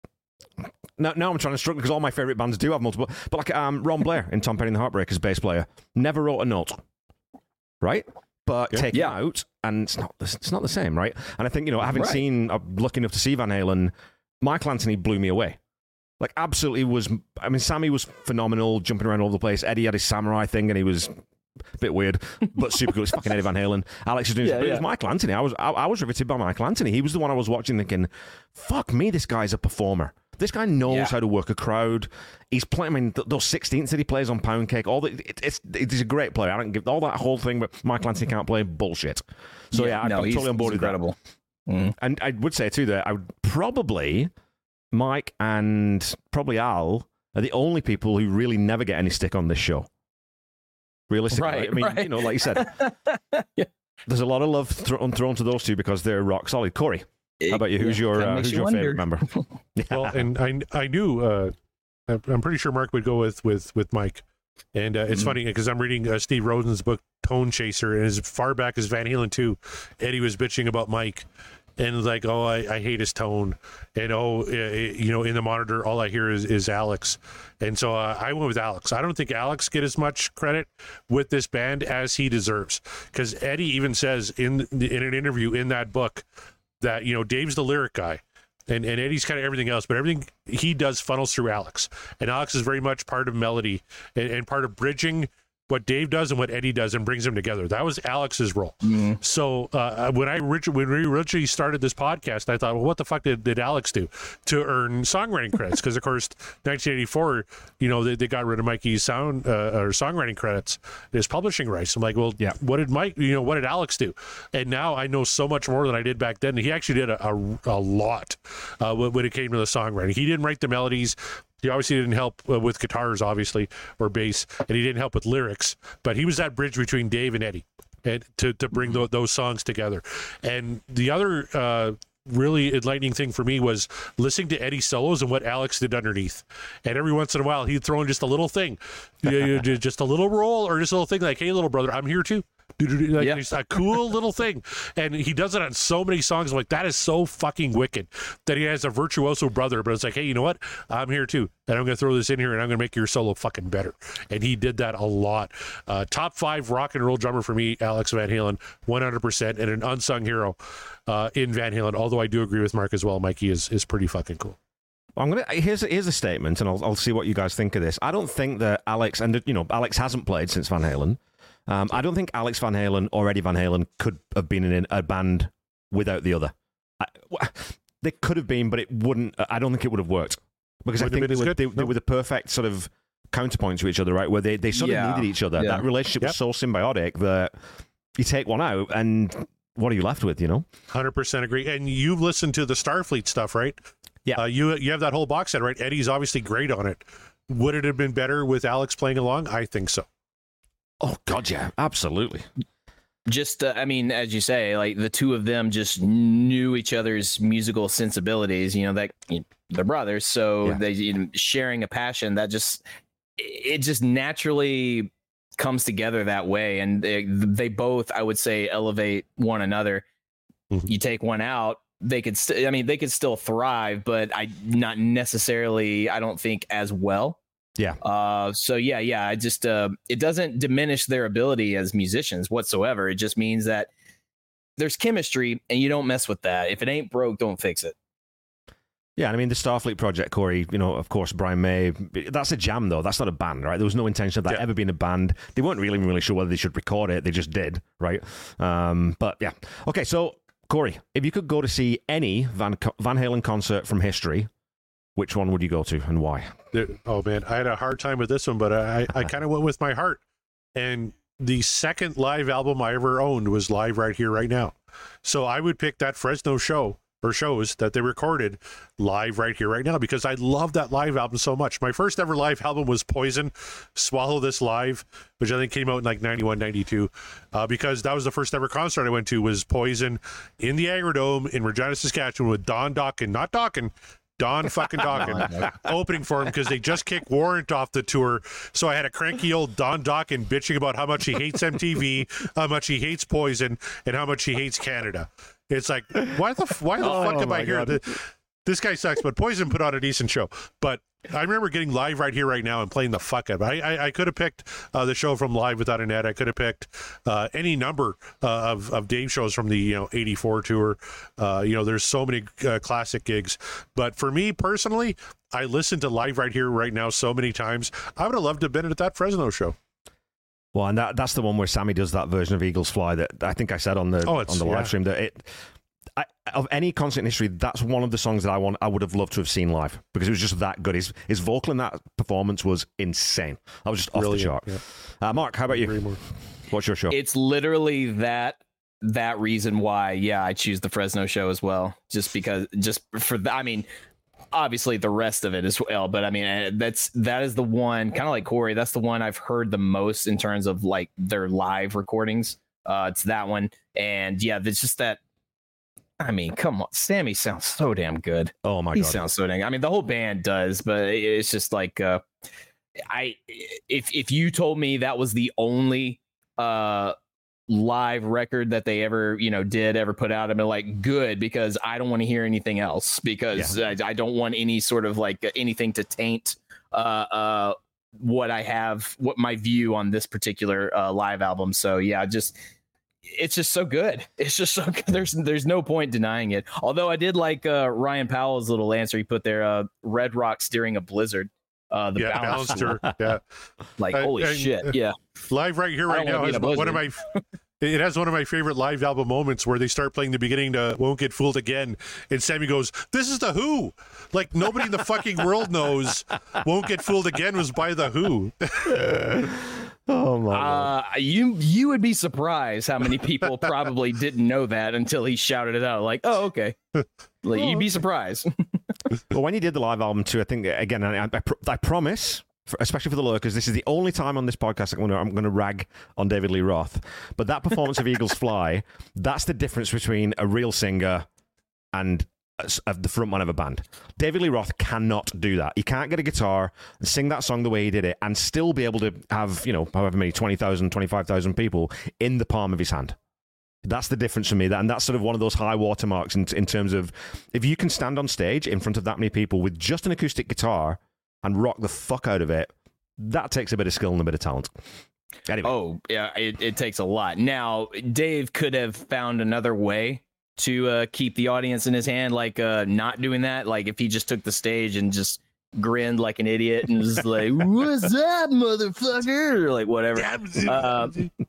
Now, now I'm trying to struggle because all my favorite bands do have multiple. But like um, Ron Blair in Tom Petty and the Heartbreakers, bass player, never wrote a note, right? But yeah. take yeah. it out, and it's not it's not the same, right? And I think, you know, having right. seen, uh, lucky enough to see Van Halen, Michael Anthony blew me away. Like absolutely was. I mean, Sammy was phenomenal, jumping around all over the place. Eddie had his samurai thing, and he was a bit weird, but super cool. It's fucking Eddie Van Halen. Alex is doing. Yeah, but yeah. It was Michael Anthony. I was I, I was riveted by Michael Anthony. He was the one I was watching, thinking, "Fuck me, this guy's a performer." This guy knows yeah. how to work a crowd. He's playing. I mean, th- those sixteenths that he plays on Pound Cake. All the, it, it's he's a great player. I don't give all that whole thing, but Michael Anthony can't play bullshit. So yeah, yeah no, I'm he's, totally on board he's with incredible. that. Mm. And I would say too that I would probably Mike and probably Al are the only people who really never get any stick on this show. Realistically, right, I mean, right. you know, like you said, yeah. there's a lot of love th- thrown to those two because they're rock solid. Corey. How about you? Who's your uh, who's you your wonder. favorite member? yeah. Well, and I I knew uh, I'm pretty sure Mark would go with with with Mike. And uh, it's mm-hmm. funny because I'm reading uh, Steve Rosen's book Tone Chaser, and as far back as Van Halen two, Eddie was bitching about Mike. And was like, oh, I, I hate his tone. And, oh, uh, you know, in the monitor, all I hear is, is Alex. And so uh, I went with Alex. I don't think Alex get as much credit with this band as he deserves. Because Eddie even says in in an interview in that book that, you know, Dave's the lyric guy. And, and Eddie's kind of everything else. But everything he does funnels through Alex. And Alex is very much part of melody and, and part of bridging what Dave does and what Eddie does and brings them together. That was Alex's role. Mm-hmm. So uh, when I when we originally started this podcast, I thought, well, what the fuck did, did Alex do to earn songwriting credits? Because of course, nineteen eighty-four, you know, they, they got rid of Mikey's sound uh, or songwriting credits, his publishing rights. I'm like, well, yeah. what did Mike? You know, what did Alex do? And now I know so much more than I did back then. He actually did a, a, a lot uh, when it came to the songwriting. He didn't write the melodies. He obviously didn't help uh, with guitars, obviously, or bass, and he didn't help with lyrics. But he was that bridge between Dave and Eddie, and to to bring th- those songs together. And the other uh, really enlightening thing for me was listening to Eddie's solos and what Alex did underneath. And every once in a while, he'd throw in just a little thing, just a little roll, or just a little thing like, "Hey, little brother, I'm here too." Like, yeah. It's a cool little thing, and he does it on so many songs. I'm like, that is so fucking wicked that he has a virtuoso brother, but it's like, hey, you know what, I'm here too, and I'm gonna throw this in here and I'm gonna make your solo fucking better. And he did that a lot. Uh, top five rock and roll drummer for me, Alex Van Halen, one hundred percent, and an unsung hero uh, in Van Halen, although I do agree with Mark as well. Mikey is is pretty fucking cool. Well, I'm gonna here's a, here's a statement, and I'll I'll see what you guys think of this. I don't think that Alex, and you know, Alex hasn't played since Van Halen. Um, I don't think Alex Van Halen or Eddie Van Halen could have been in a band without the other. I, they could have been, but it wouldn't. I don't think it would have worked because wouldn't I think they were, they, no. they were the perfect sort of counterpoint to each other, right? Where they, they sort yeah. of needed each other. Yeah. That relationship yep. was so symbiotic that you take one out and what are you left with, you know? one hundred percent agree. And you've listened to the Starfleet stuff, right? Yeah. Uh, you you have that whole box set, right? Eddie's obviously great on it. Would it have been better with Alex playing along? I think so. Oh, God, yeah, absolutely. Just, uh, I mean, as you say, like the two of them just knew each other's musical sensibilities, you know, that you know, they're brothers. So yeah. they you know, sharing a passion that just, it just naturally comes together that way. And they, they both, I would say, elevate one another. Mm-hmm. You take one out, they could, st- I mean, they could still thrive, but I not necessarily, I don't think as well. Yeah. Uh, so yeah, yeah. I just uh, it doesn't diminish their ability as musicians whatsoever. It just means that there's chemistry, and you don't mess with that. If it ain't broke, don't fix it. Yeah, I mean the Starfleet project, Corey. You know, of course, Brian May. That's a jam, though. That's not a band, right? There was no intention of that yeah. ever being a band. They weren't really really sure whether they should record it. They just did, right? Um, but yeah. Okay, so Corey, if you could go to see any Van Van Halen concert from history, which one would you go to and why? Oh, man, I had a hard time with this one, but I, I kind of went with my heart. And the second live album I ever owned was Live Right Here, Right Now. So I would pick that Fresno show or shows that they recorded live right here, right now, because I love that live album so much. My first ever live album was Poison, Swallow This Live, which I think came out in like ninety-one, ninety-two, uh, because that was the first ever concert I went to was Poison in the Agrodome in Regina, Saskatchewan with Don Dokken, not Dokken, Don fucking Dokken opening for him because they just kicked Warrant off the tour. So I had a cranky old Don Dokken bitching about how much he hates M T V, how much he hates Poison, and how much he hates Canada. It's like, why the why the oh, fuck am I here? The, this guy sucks, but Poison put on a decent show. But I remember getting Live Right Here, Right Now and playing the fuck up. I I, I could have picked uh, the show from Live Without a Net. I could have picked uh, any number uh, of, of Dave shows from the you know eighty-four tour. Uh, you know, there's so many uh, classic gigs. But for me personally, I listened to Live Right Here, Right Now so many times. I would have loved to have been at that Fresno show. Well, and that, that's the one where Sammy does that version of Eagles Fly that I think I said on the oh, on the live yeah. stream that it. I, of any concert in history, that's one of the songs that I want. I would have loved to have seen live because it was just that good. His his vocal in that performance was insane. I was just off Brilliant, the chart. Yeah. Uh, Mark, how about you? What's your show? It's literally that that reason why. Yeah, I choose the Fresno show as well. Just because, just for the, I mean, obviously the rest of it as well. But I mean, that's that is the one. Kind of like Corey. That's the one I've heard the most in terms of like their live recordings. Uh, it's that one, and yeah, it's just that. I mean, come on, Sammy sounds so damn good. Oh my he god, he sounds so damn. I mean, the whole band does, but it's just like, uh, I if if you told me that was the only uh live record that they ever you know did ever put out, I'd be like, good, because I don't want to hear anything else, because yeah. I, I don't want any sort of like anything to taint uh uh what I have, what my view on this particular uh, live album. So yeah, just. It's just so good. It's just so good. There's there's no point denying it. Although I did like uh, Ryan Powell's little answer he put there. Uh, Red Rocks during a blizzard. Uh, the yeah, balance Balancer. Yeah, like holy uh, shit. Uh, yeah, live right here, right now has one of my. It has one of my favorite live album moments where they start playing the beginning to "Won't Get Fooled Again," and Sammy goes, "This is the Who." Like nobody in the fucking world knows "Won't Get Fooled Again" was by the Who. Oh my uh, you you would be surprised how many people probably didn't know that until he shouted it out. Like, oh, okay. Like, you'd be surprised. Well, when you did the live album too, I think again, I, I, I promise, for, especially for the lurkers, this is the only time on this podcast I'm going to I'm going to rag on David Lee Roth. But that performance of Eagles Fly, that's the difference between a real singer and of the frontman of a band. David Lee Roth cannot do that. He can't get a guitar and sing that song the way he did it and still be able to have, you know, however many, twenty thousand, twenty-five thousand people in the palm of his hand. That's the difference for me. That, and that's sort of one of those high watermarks in, in terms of if you can stand on stage in front of that many people with just an acoustic guitar and rock the fuck out of it, that takes a bit of skill and a bit of talent. Anyway. Oh, yeah, it, it takes a lot. Now, Dave could have found another way to uh, keep the audience in his hand, like uh, not doing that. Like if he just took the stage and just grinned like an idiot and was like, "What's up, motherfucker?" or like whatever. Uh,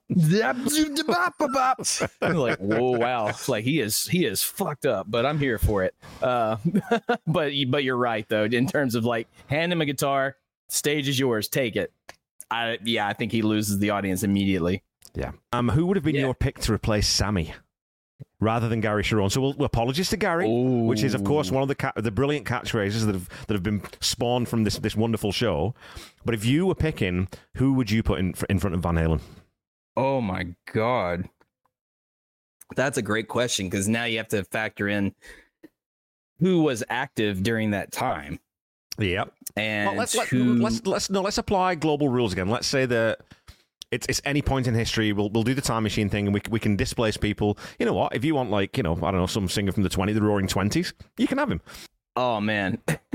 like, whoa, wow! Like he is, he is fucked up, but I'm here for it. Uh, but but you're right though. In terms of like, hand him a guitar, stage is yours, take it. I yeah, I think he loses the audience immediately. Yeah. Um, who would have been yeah. your pick to replace Sammy rather than Gary Sharon? So we'll, we'll apologies to Gary, Ooh. which is of course one of the ca- the brilliant catchphrases that have that have been spawned from this this wonderful show. But if you were picking, who would you put in in front of Van Halen? Oh my God, that's a great question, because now you have to factor in who was active during that time. Yep. And well, let's, who... let, let's let's no let's apply global rules again. Let's say that it's it's any point in history. We'll we'll do the time machine thing, and we we can displace people. You know what? If you want, like, you know, I don't know, some singer from the twenty, the Roaring Twenties, you can have him. Oh man,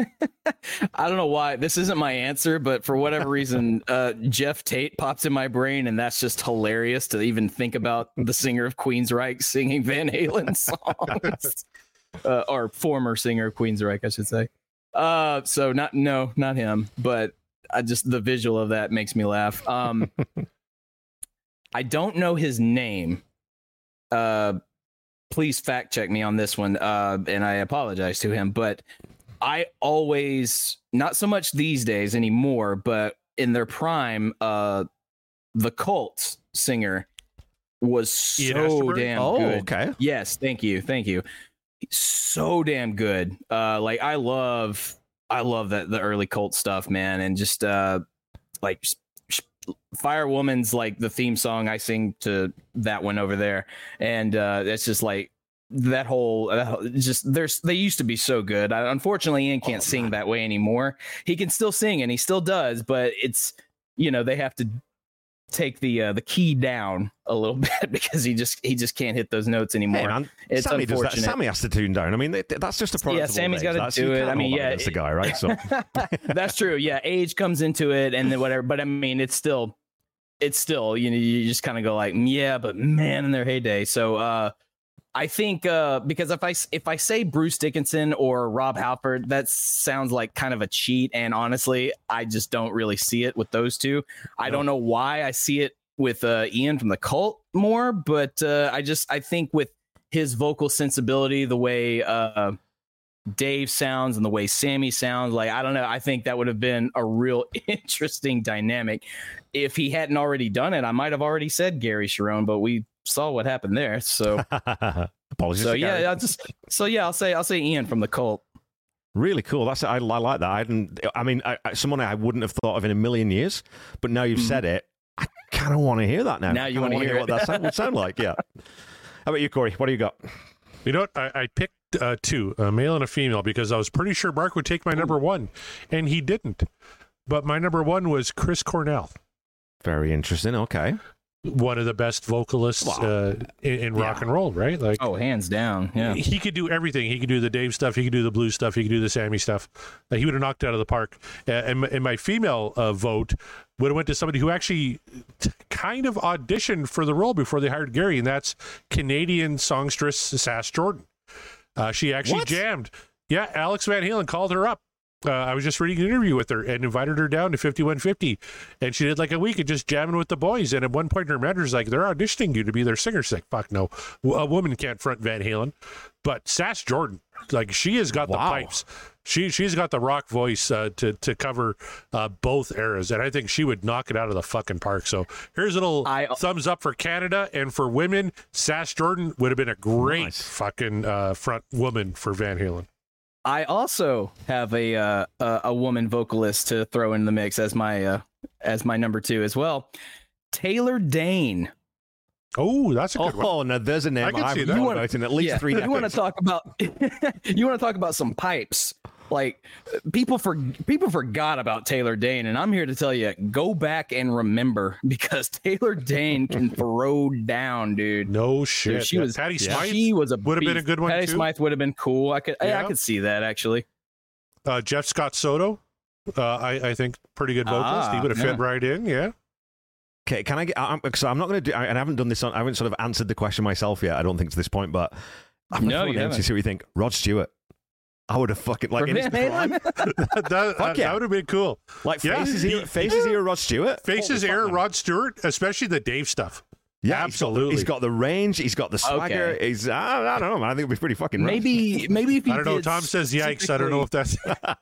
I don't know why this isn't my answer, but for whatever reason, uh, Jeff Tate pops in my brain, and that's just hilarious to even think about the singer of Queensryche singing Van Halen songs, uh, or former singer of Queensryche, I should say. Uh, so not no, not him, but I just the visual of that makes me laugh. Um, I don't know his name. Uh. Please fact check me on this one, uh, and I apologize to him. But I always, not so much these days anymore, but in their prime, uh, the Cult singer was so damn oh, good. Okay. Yes, thank you, thank you. So damn good. Uh, like I love, I love that the early Cult stuff, man, and just uh, like. Just, Firewoman's like the theme song. I sing to that one over there, and uh it's just like that whole uh, just there's they used to be so good. I, unfortunately Ian can't oh, sing that way anymore. He can still sing, and he still does, but it's, you know, they have to take the uh, the key down a little bit because he just he just can't hit those notes anymore. Hey man, it's Sammy unfortunate. Does that. Sammy has to tune down. I mean, that's just a product. Yeah, Sammy's got to do it. I mean, yeah, that's the guy, right? So that's true. Yeah, age comes into it, and then whatever. But I mean, it's still, it's still, you know, you just kind of go like, yeah, but man, in their heyday. So uh, I think uh, because if I if I say Bruce Dickinson or Rob Halford, that sounds like kind of a cheat. And honestly, I just don't really see it with those two. I don't know why I see it with uh, Ian from the Cult more, but uh, I just I think with his vocal sensibility, the way uh, Dave sounds and the way Sammy sounds, like, I don't know, I think that would have been a real interesting dynamic. If he hadn't already done it, I might have already said Gary Sharon, but we saw what happened there. So apologies. So yeah, I'll just so yeah, I'll say I'll say Ian from the Cult. Really cool. That's I, I like that. I didn't. I mean, I, I, someone I wouldn't have thought of in a million years, but now you've mm-hmm. said it. I kind of want to hear that now. Now you want to hear, hear what that sound, would sound like. Yeah. How about you, Corey? What do you got? You know what? I, I picked uh, two, a male and a female, because I was pretty sure Mark would take my number one, and he didn't. But my number one was Chris Cornell. Very interesting. Okay. One of the best vocalists wow. uh, in, in rock yeah. and roll, right? Like, oh, hands down. Yeah. He could do everything. He could do the Dave stuff. He could do the blues stuff. He could do the Sammy stuff. Uh, he would have knocked it out of the park. Uh, and, and my female uh, vote would have went to somebody who actually t- kind of auditioned for the role before they hired Gary, and that's Canadian songstress Sass Jordan. Uh, she actually what? jammed. Yeah, Alex Van Halen called her up. Uh, I was just reading an interview with her and invited her down to fifty-one fifty, and she did like a week of just jamming with the boys. And at one point, her manager's like, "They're auditioning you to be their singer." She's like, "Fuck no, a woman can't front Van Halen." But Sass Jordan, like, she has got wow. the pipes. She she's got the rock voice uh, to to cover uh, both eras, and I think she would knock it out of the fucking park. So here's a little I, thumbs up for Canada, and for women, Sass Jordan would have been a great nice. fucking uh, front woman for Van Halen. I also have a uh, a, a woman vocalist to throw in the mix as my uh, as my number two as well. Taylor Dayne. Oh, that's a good oh, one. Oh, now there's a name I I've known about in at least yeah, three decades. You want to talk about you want to talk about some pipes. Like, people for people forgot about Taylor Dayne, and I'm here to tell you, go back and remember, because Taylor Dayne can throw down, dude. No shit. Dude, she yeah. was Patty Smythe. She was a would have been a good one Patty too. Smythe would have been cool. I could, yeah. I, I could see that actually. Uh, Jeff Scott Soto, uh, I I think pretty good vocalist. Ah, he would have yeah. fit right in. Yeah. Okay, can I get? I'm, so I'm not going to do, and I haven't done this on. I haven't sort of answered the question myself yet. I don't think to this point, but I'm no, going you to see what you think. Rod Stewart. I would have fucking like in his prime. that, that, Fuck yeah. that would have been cool. Like yeah. Faces era, Faces era Rod Stewart. Faces era Rod Stewart, especially the Dave stuff. Yeah, absolutely. He's got, he's got the range. He's got the swagger. Okay. He's I, I don't know, man. I think it'd be pretty fucking. Maybe rough. maybe if he I don't know. did Tom says yikes. I don't know if that's.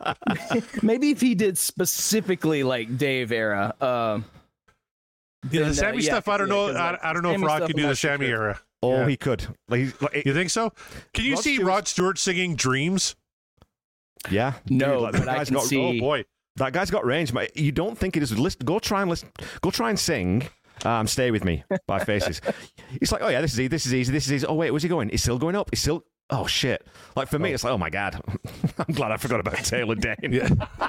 Maybe if he did specifically like Dave era. Um, yeah, the then, Sammy uh, yeah, stuff. I don't know. yeah, I, like, I don't know if Rod could do the Sammy sure. era. Oh, yeah. he could. Like, he's, like, you think so? Can you Rod see Stewart's... Rod Stewart singing "Dreams"? Yeah. No, Dude, like, but that I guy's can got, see. Oh boy, that guy's got range, mate. You don't think it is? Listen, go try and listen. Go try and sing. Um, Stay With Me by Faces. It's like, oh yeah, this is easy. This is easy. This is easy. Oh wait, where's he going? He's still going up. He's still. Oh shit! Like for me, oh. it's like, oh my god, I'm glad I forgot about Taylor Dayne. Yeah.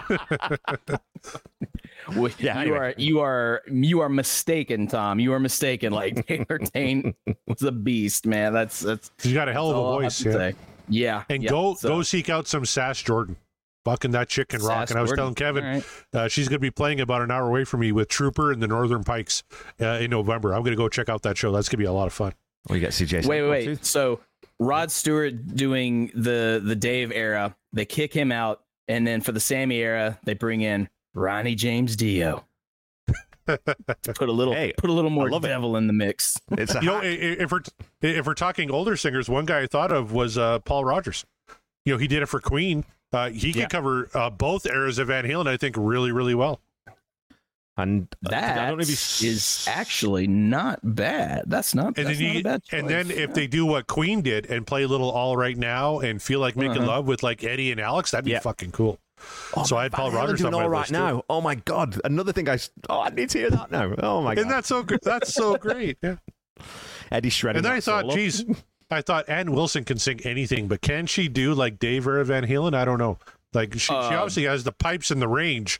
well, yeah. You Anyway. are you are you are mistaken, Tom. You are mistaken. Like Taylor Dayne was a beast, man. That's that's. He's got a hell of a voice. Yeah. Say. Yeah. And yeah, go so. go seek out some Sass Jordan. Fucking that chick can rock. Sass And I was Jordan. telling Kevin, right. uh, she's going to be playing about an hour away from me with Trooper and the Northern Pikes uh, in November. I'm going to go check out that show. That's going to be a lot of fun. Oh, you got C J. Wait, wait, wait. So Rod Stewart doing the the Dave era, they kick him out, and then for the Sammy era, they bring in Ronnie James Dio. Put a little, hey, put a little more devil it. in the mix. It's a you know, if we're if we're talking older singers, one guy I thought of was uh, Paul Rogers. You know, he did it for Queen. Uh, he yeah. can cover uh, both eras of Van Halen, I think, really, really well. And that I don't know if is actually not bad. That's not, and that's then not you, a bad choice. And then yeah. if they do what Queen did and play a little All Right Now and Feel Like Making uh-huh. Love with like Eddie and Alex, that'd be yeah. fucking cool. Oh, so I had Paul Rogers on my all right list now. too. Oh my god! Another thing I oh I need to hear that now. Oh my god! Isn't that so good? That's so great. Yeah. Eddie shredding. And then I thought, solo. geez, I thought Ann Wilson can sing anything, but can she do like Dave era Van Halen? I don't know. Like she, uh, she obviously has the pipes and the range.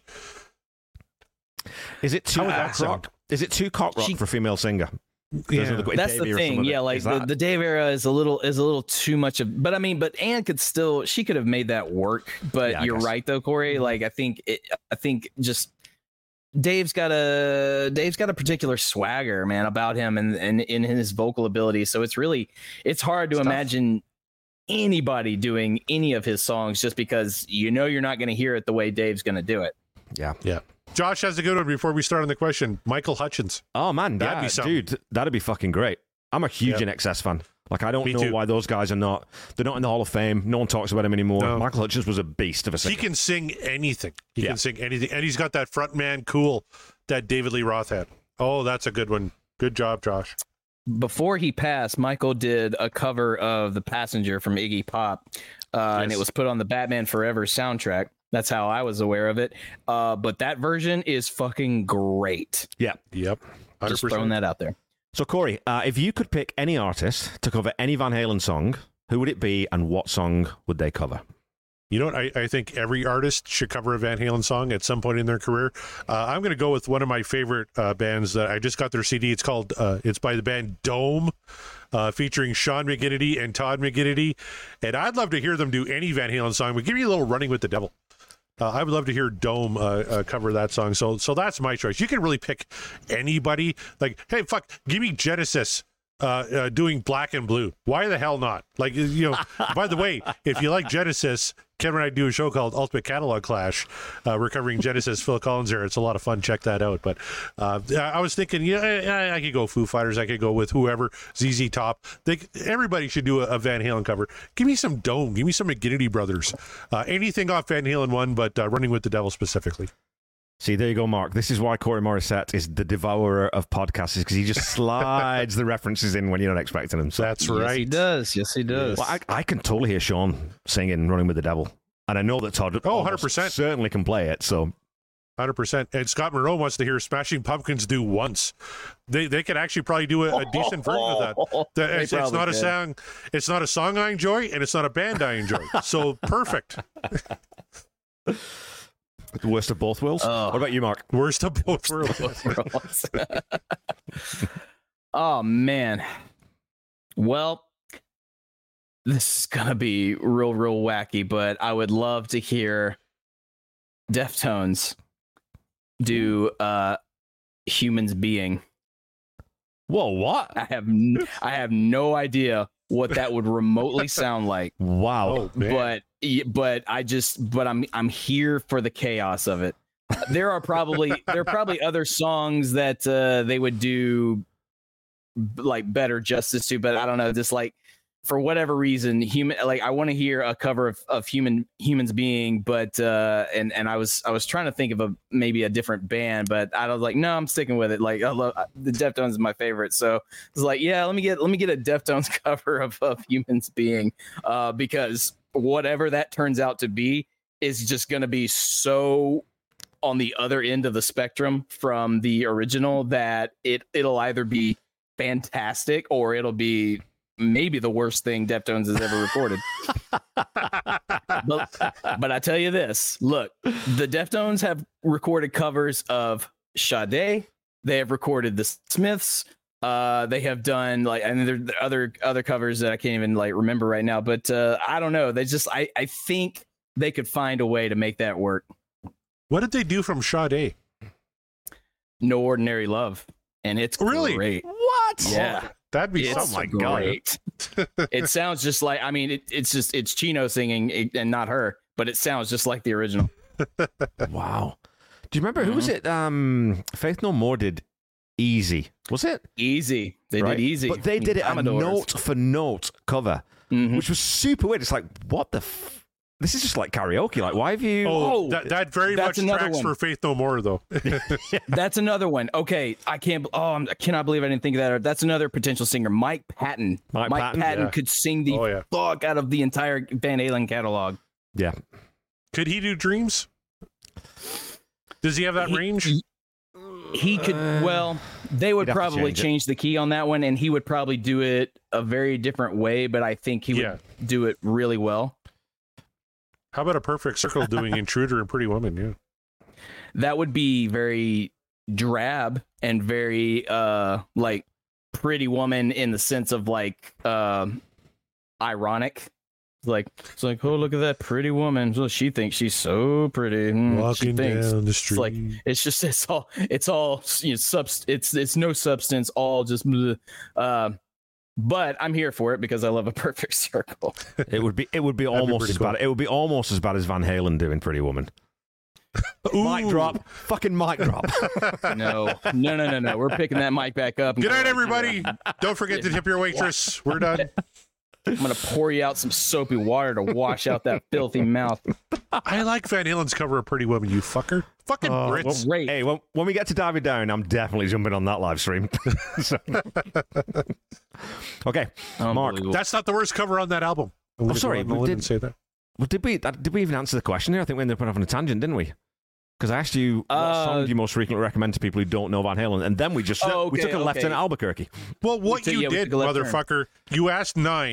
Is it too How would that cock sound? rock? Is it too cock rock She- for a female singer? Yeah. That's the thing. Yeah, like the, the Dave era is a little is a little too much of. But I mean, but Anne could still she could have made that work. But Yeah, I you're guess. right though, Corey. Like I think it, I think just Dave's got a Dave's got a particular swagger, man, about him and and in his vocal ability. So it's really it's hard to Stuff. imagine anybody doing any of his songs just because you know you're not going to hear it the way Dave's going to do it. Yeah. Yeah. Josh has a good one before we start on the question. Michael Hutchins. Oh man, That'd yeah, be something. dude, that'd be fucking great. I'm a huge Yep. N X S fan. Like I don't Me know too. why those guys are not. They're not in the Hall of Fame. No one talks about him anymore. No. Michael Hutchins was a beast of a singer. He can sing anything. He Yeah. can sing anything. And he's got that front man cool that David Lee Roth had. Oh, that's a good one. Good job, Josh. Before he passed, Michael did a cover of The Passenger from Iggy Pop, uh, and Yes. it was put on the Batman Forever soundtrack. That's how I was aware of it. Uh, but that version is fucking great. Yeah. Yep. one hundred Just percent. throwing that out there. So Corey, uh, if you could pick any artist to cover any Van Halen song, who would it be and what song would they cover? You know what? I, I think every artist should cover a Van Halen song at some point in their career. Uh, I'm going to go with one of my favorite uh, bands that I just got their C D. It's called, uh, it's by the band Dome, uh, featuring Sean McGinnity and Todd McGinnity. And I'd love to hear them do any Van Halen song, but give me a little Running with the Devil. Uh, I would love to hear Dome uh, uh, cover that song. So, so that's my choice. You can really pick anybody. Like, hey, fuck, give me Genesis. Uh, uh, doing Black and Blue. Why the hell not? Like, you know, by the way, if you like Genesis, Kevin and I do a show called Ultimate Catalog Clash. Uh, we're covering Genesis, Phil Collins there. It's a lot of fun. Check that out. But uh, I was thinking, yeah, I, I could go Foo Fighters. I could go with whoever, Z Z Top. They, everybody should do a, a Van Halen cover. Give me some Dome. Give me some McGinnity Brothers. Uh, anything off Van Halen one, but uh, Running with the Devil specifically. See, there you go, Mark. This is why Corey Morissette is the devourer of podcasts, because he just slides the references in when you're not expecting them. So that's right. Yes, he does. Yes, he does. Well, I, I can totally hear Sean singing Running with the Devil. And I know that Todd oh, one hundred percent certainly can play it. So, one hundred percent. And Scott Monroe wants to hear Smashing Pumpkins do Once. They they could actually probably do a, a decent version of that. that it's, it's not could. a song. It's not a song I enjoy, and it's not a band I enjoy. So perfect. The worst of both worlds. Oh. What about you, Mark? Worst of both worlds. Oh, man. Well, this is going to be real, real wacky, but I would love to hear Deftones do uh, Humans Being. Whoa, what? I have n- I have no idea what that would remotely sound like. Wow. Oh, but but I just but I'm I'm here for the chaos of it. There are probably there are probably other songs that uh, they would do like better justice to, but I don't know, just like for whatever reason, human like I want to hear a cover of, of human humans being, but uh, and and I was I was trying to think of a maybe a different band, but I was like, no, I'm sticking with it. Like I love the Deftones is my favorite, so it's like, yeah, let me get let me get a Deftones cover of, of humans being, uh, because whatever that turns out to be is just going to be so on the other end of the spectrum from the original that it it'll either be fantastic or it'll be maybe the worst thing Deftones has ever recorded. but, but I tell you this, look, the Deftones have recorded covers of Sade. They have recorded the Smiths. Uh, they have done like, and there are other, other covers that I can't even like remember right now, but uh, I don't know. They just, I, I think they could find a way to make that work. What did they do from Sade? No Ordinary Love. And it's really great. What? Yeah. That'd be it's so great. It sounds just like, I mean, it, it's just, it's Chino singing and not her, but it sounds just like the original. Wow. Do you remember, mm-hmm. who was it? Um, Faith No More did Easy. Was it? Easy. They right? did Easy. But they did it a note for note cover, mm-hmm. which was super weird. It's like, what the f- This is just like karaoke. Like, why have you... Oh, that, that very much tracks one. For Faith No More, though. That's another one. Okay, I can't... Oh, I cannot believe I didn't think of that. That's another potential singer, Mike Patton. Mike, Mike Patton, Patton yeah. could sing the oh, yeah. fuck out of the entire Van Halen catalog. Yeah. Could he do Dreams? Does he have that he, range? He, he could... Well, they would probably change, change the key on that one, and he would probably do it a very different way, but I think he would yeah. do it really well. How about a Perfect Circle doing Intruder and Pretty Woman? Yeah, that would be very drab and very uh like Pretty Woman in the sense of like uh, ironic. Like it's like, oh, look at that pretty woman. So she thinks she's so pretty. Mm, Walking she thinks. down the street. It's like it's just it's all it's all you know, subst- it's it's no substance. All just. Bleh. Uh, But I'm here for it because I love a perfect circle. It would be it would be almost be as cool. bad. It would be almost as bad as Van Halen doing Pretty Woman. Mic drop. Fucking mic drop. No. No, no, no, no. We're picking that mic back up. Good night, everybody. Don't forget to tip your waitress. We're done. I'm going to pour you out some soapy water to wash out that filthy mouth. I like Van Halen's cover of Pretty Woman, you fucker. Fucking Oh, Brits. well, Great. hey, when, when we get to Dive It Down, I'm definitely jumping on that live stream. So- okay, Mark. That's not the worst cover on that album. I'm Oh, sorry, I we didn't did- say that. Well, did we did we even answer the question here? I think we ended up having a tangent, didn't we? Because I asked you what Uh, song do you most frequently recommend to people who don't know Van Halen, and then we just Oh, we okay, took a left okay. in Albuquerque. Well, what took- you yeah, we did, took a left turn. motherfucker, you asked nine,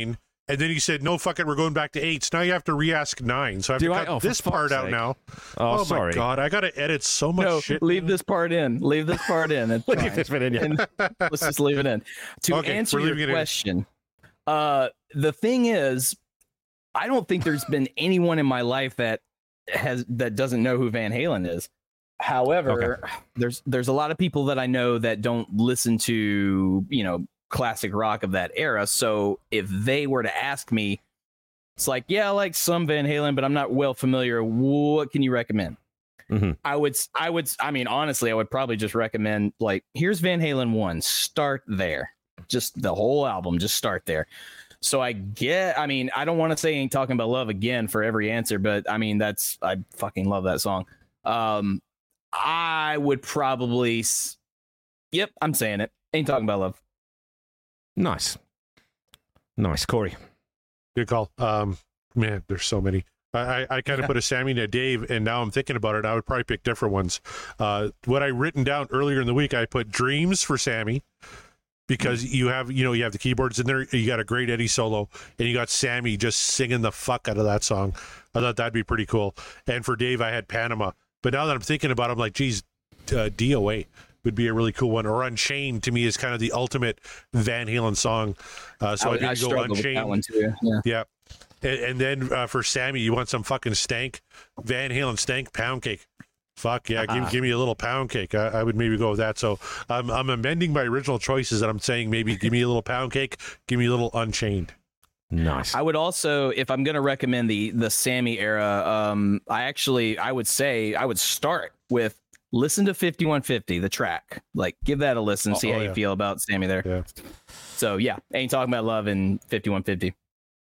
and then you said, no, fuck it, we're going back to eight. So now you have to re-ask nine. So I have Do to I? cut Oh, for this part fuck's out sake. now. Oh, Oh, sorry. my God. I got to edit so much No, shit. leave this part in. Leave this part in. It's Leave fine. this bit in, yeah. And let's just leave it in. To Okay, answer we're leaving it your in. question, uh, the thing is, I don't think there's been anyone in my life that has that doesn't know who Van Halen is. However, Okay. there's there's a lot of people that I know that don't listen to, you know, classic rock of that era. So if they were to ask me, it's like, yeah, I like some Van Halen, but I'm not well familiar. What can you recommend? Mhm. I would, I would, I mean, honestly, I would probably just recommend, like, here's Van Halen one, start there. Just the whole album, just start there. So I get, I mean, I don't want to say Ain't Talking About Love again for every answer, but I mean, that's, I fucking love that song. Um, I would probably, s- yep, I'm saying it. Ain't Talking About Love. Nice. Nice. Corey. Good call. Um, man, there's so many. I, I, I kind of put a Sammy and a Dave, and now I'm thinking about it. I would probably pick different ones. Uh, what I written down earlier in the week, I put Dreams for Sammy because you have, you know, you have the keyboards in there. You got a great Eddie solo, and you got Sammy just singing the fuck out of that song. I thought that'd be pretty cool. And for Dave, I had Panama. But now that I'm thinking about it, I'm like, geez, uh, D O A would be a really cool one. Or Unchained to me is kind of the ultimate Van Halen song. Uh, so I, I, didn't I go struggle with Unchained. that one too. Yeah. Yeah. And, and then uh, for Sammy, you want some fucking stank, Van Halen stank pound cake. Fuck yeah, give, give me a little pound cake. I, I would maybe go with that. So I'm I'm amending my original choices, and I'm saying maybe give me a little pound cake, give me a little Unchained. Nice. I would also, if I'm going to recommend the the Sammy era, um, I actually, I would say I would start with listen to fifty-one fifty, the track. Like, give that a listen, Oh, see oh, how yeah. you feel about Sammy there. Yeah. So yeah, Ain't Talking About Love and fifty-one fifty.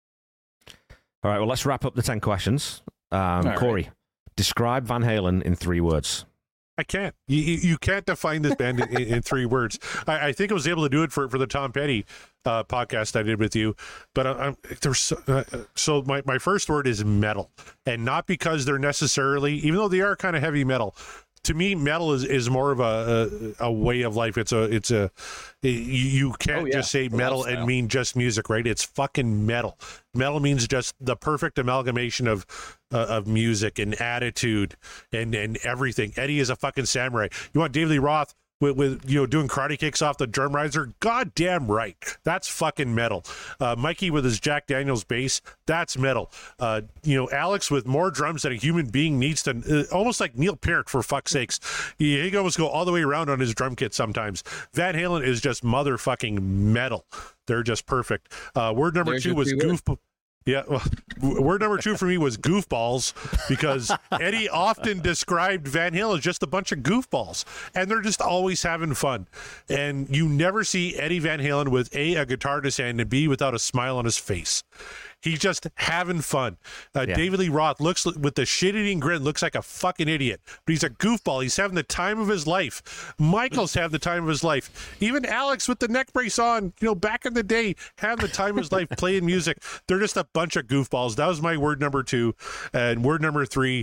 All right, well, let's wrap up the ten questions. Um, All right. Corey, describe Van Halen in three words. I can't. You, you you can't define this band in, in three words. I, I think I was able to do it for, for the Tom Petty uh, podcast I did with you, but I, I'm, there's so, uh, so my, my first word is metal, and not because they're necessarily, even though they are kind of heavy metal. To me, metal is, is more of a, a a way of life. It's a it's a you, you can't Oh, yeah. just say The metal lifestyle. and mean just music, right? It's fucking metal. Metal means just the perfect amalgamation of uh, of music and attitude and and everything. Eddie is a fucking samurai. You want David Lee Roth with, with you know doing karate kicks off the drum riser? Goddamn right, that's fucking metal. Uh, Mikey with his Jack Daniels bass, that's metal. Uh, you know Alex with more drums than a human being needs to, uh, almost like Neil Peart for fuck's sakes. He, he can almost go all the way around on his drum kit sometimes. Van Halen is just motherfucking metal. They're just perfect. Uh, word number There's two your was three words. goof. Yeah, well, w- word number two for me was goofballs, because Eddie often described Van Halen as just a bunch of goofballs, and they're just always having fun. And you never see Eddie Van Halen with A, a guitar in his hand, and B, without a smile on his face. He's just having fun. Uh, Yeah. David Lee Roth looks li- with the shit-eating grin, looks like a fucking idiot, but he's a goofball. He's having the time of his life. Michael's having the time of his life. Even Alex with the neck brace on, you know, back in the day, having the time of his life playing music. They're just a bunch of goofballs. That was my word number two. And word number three,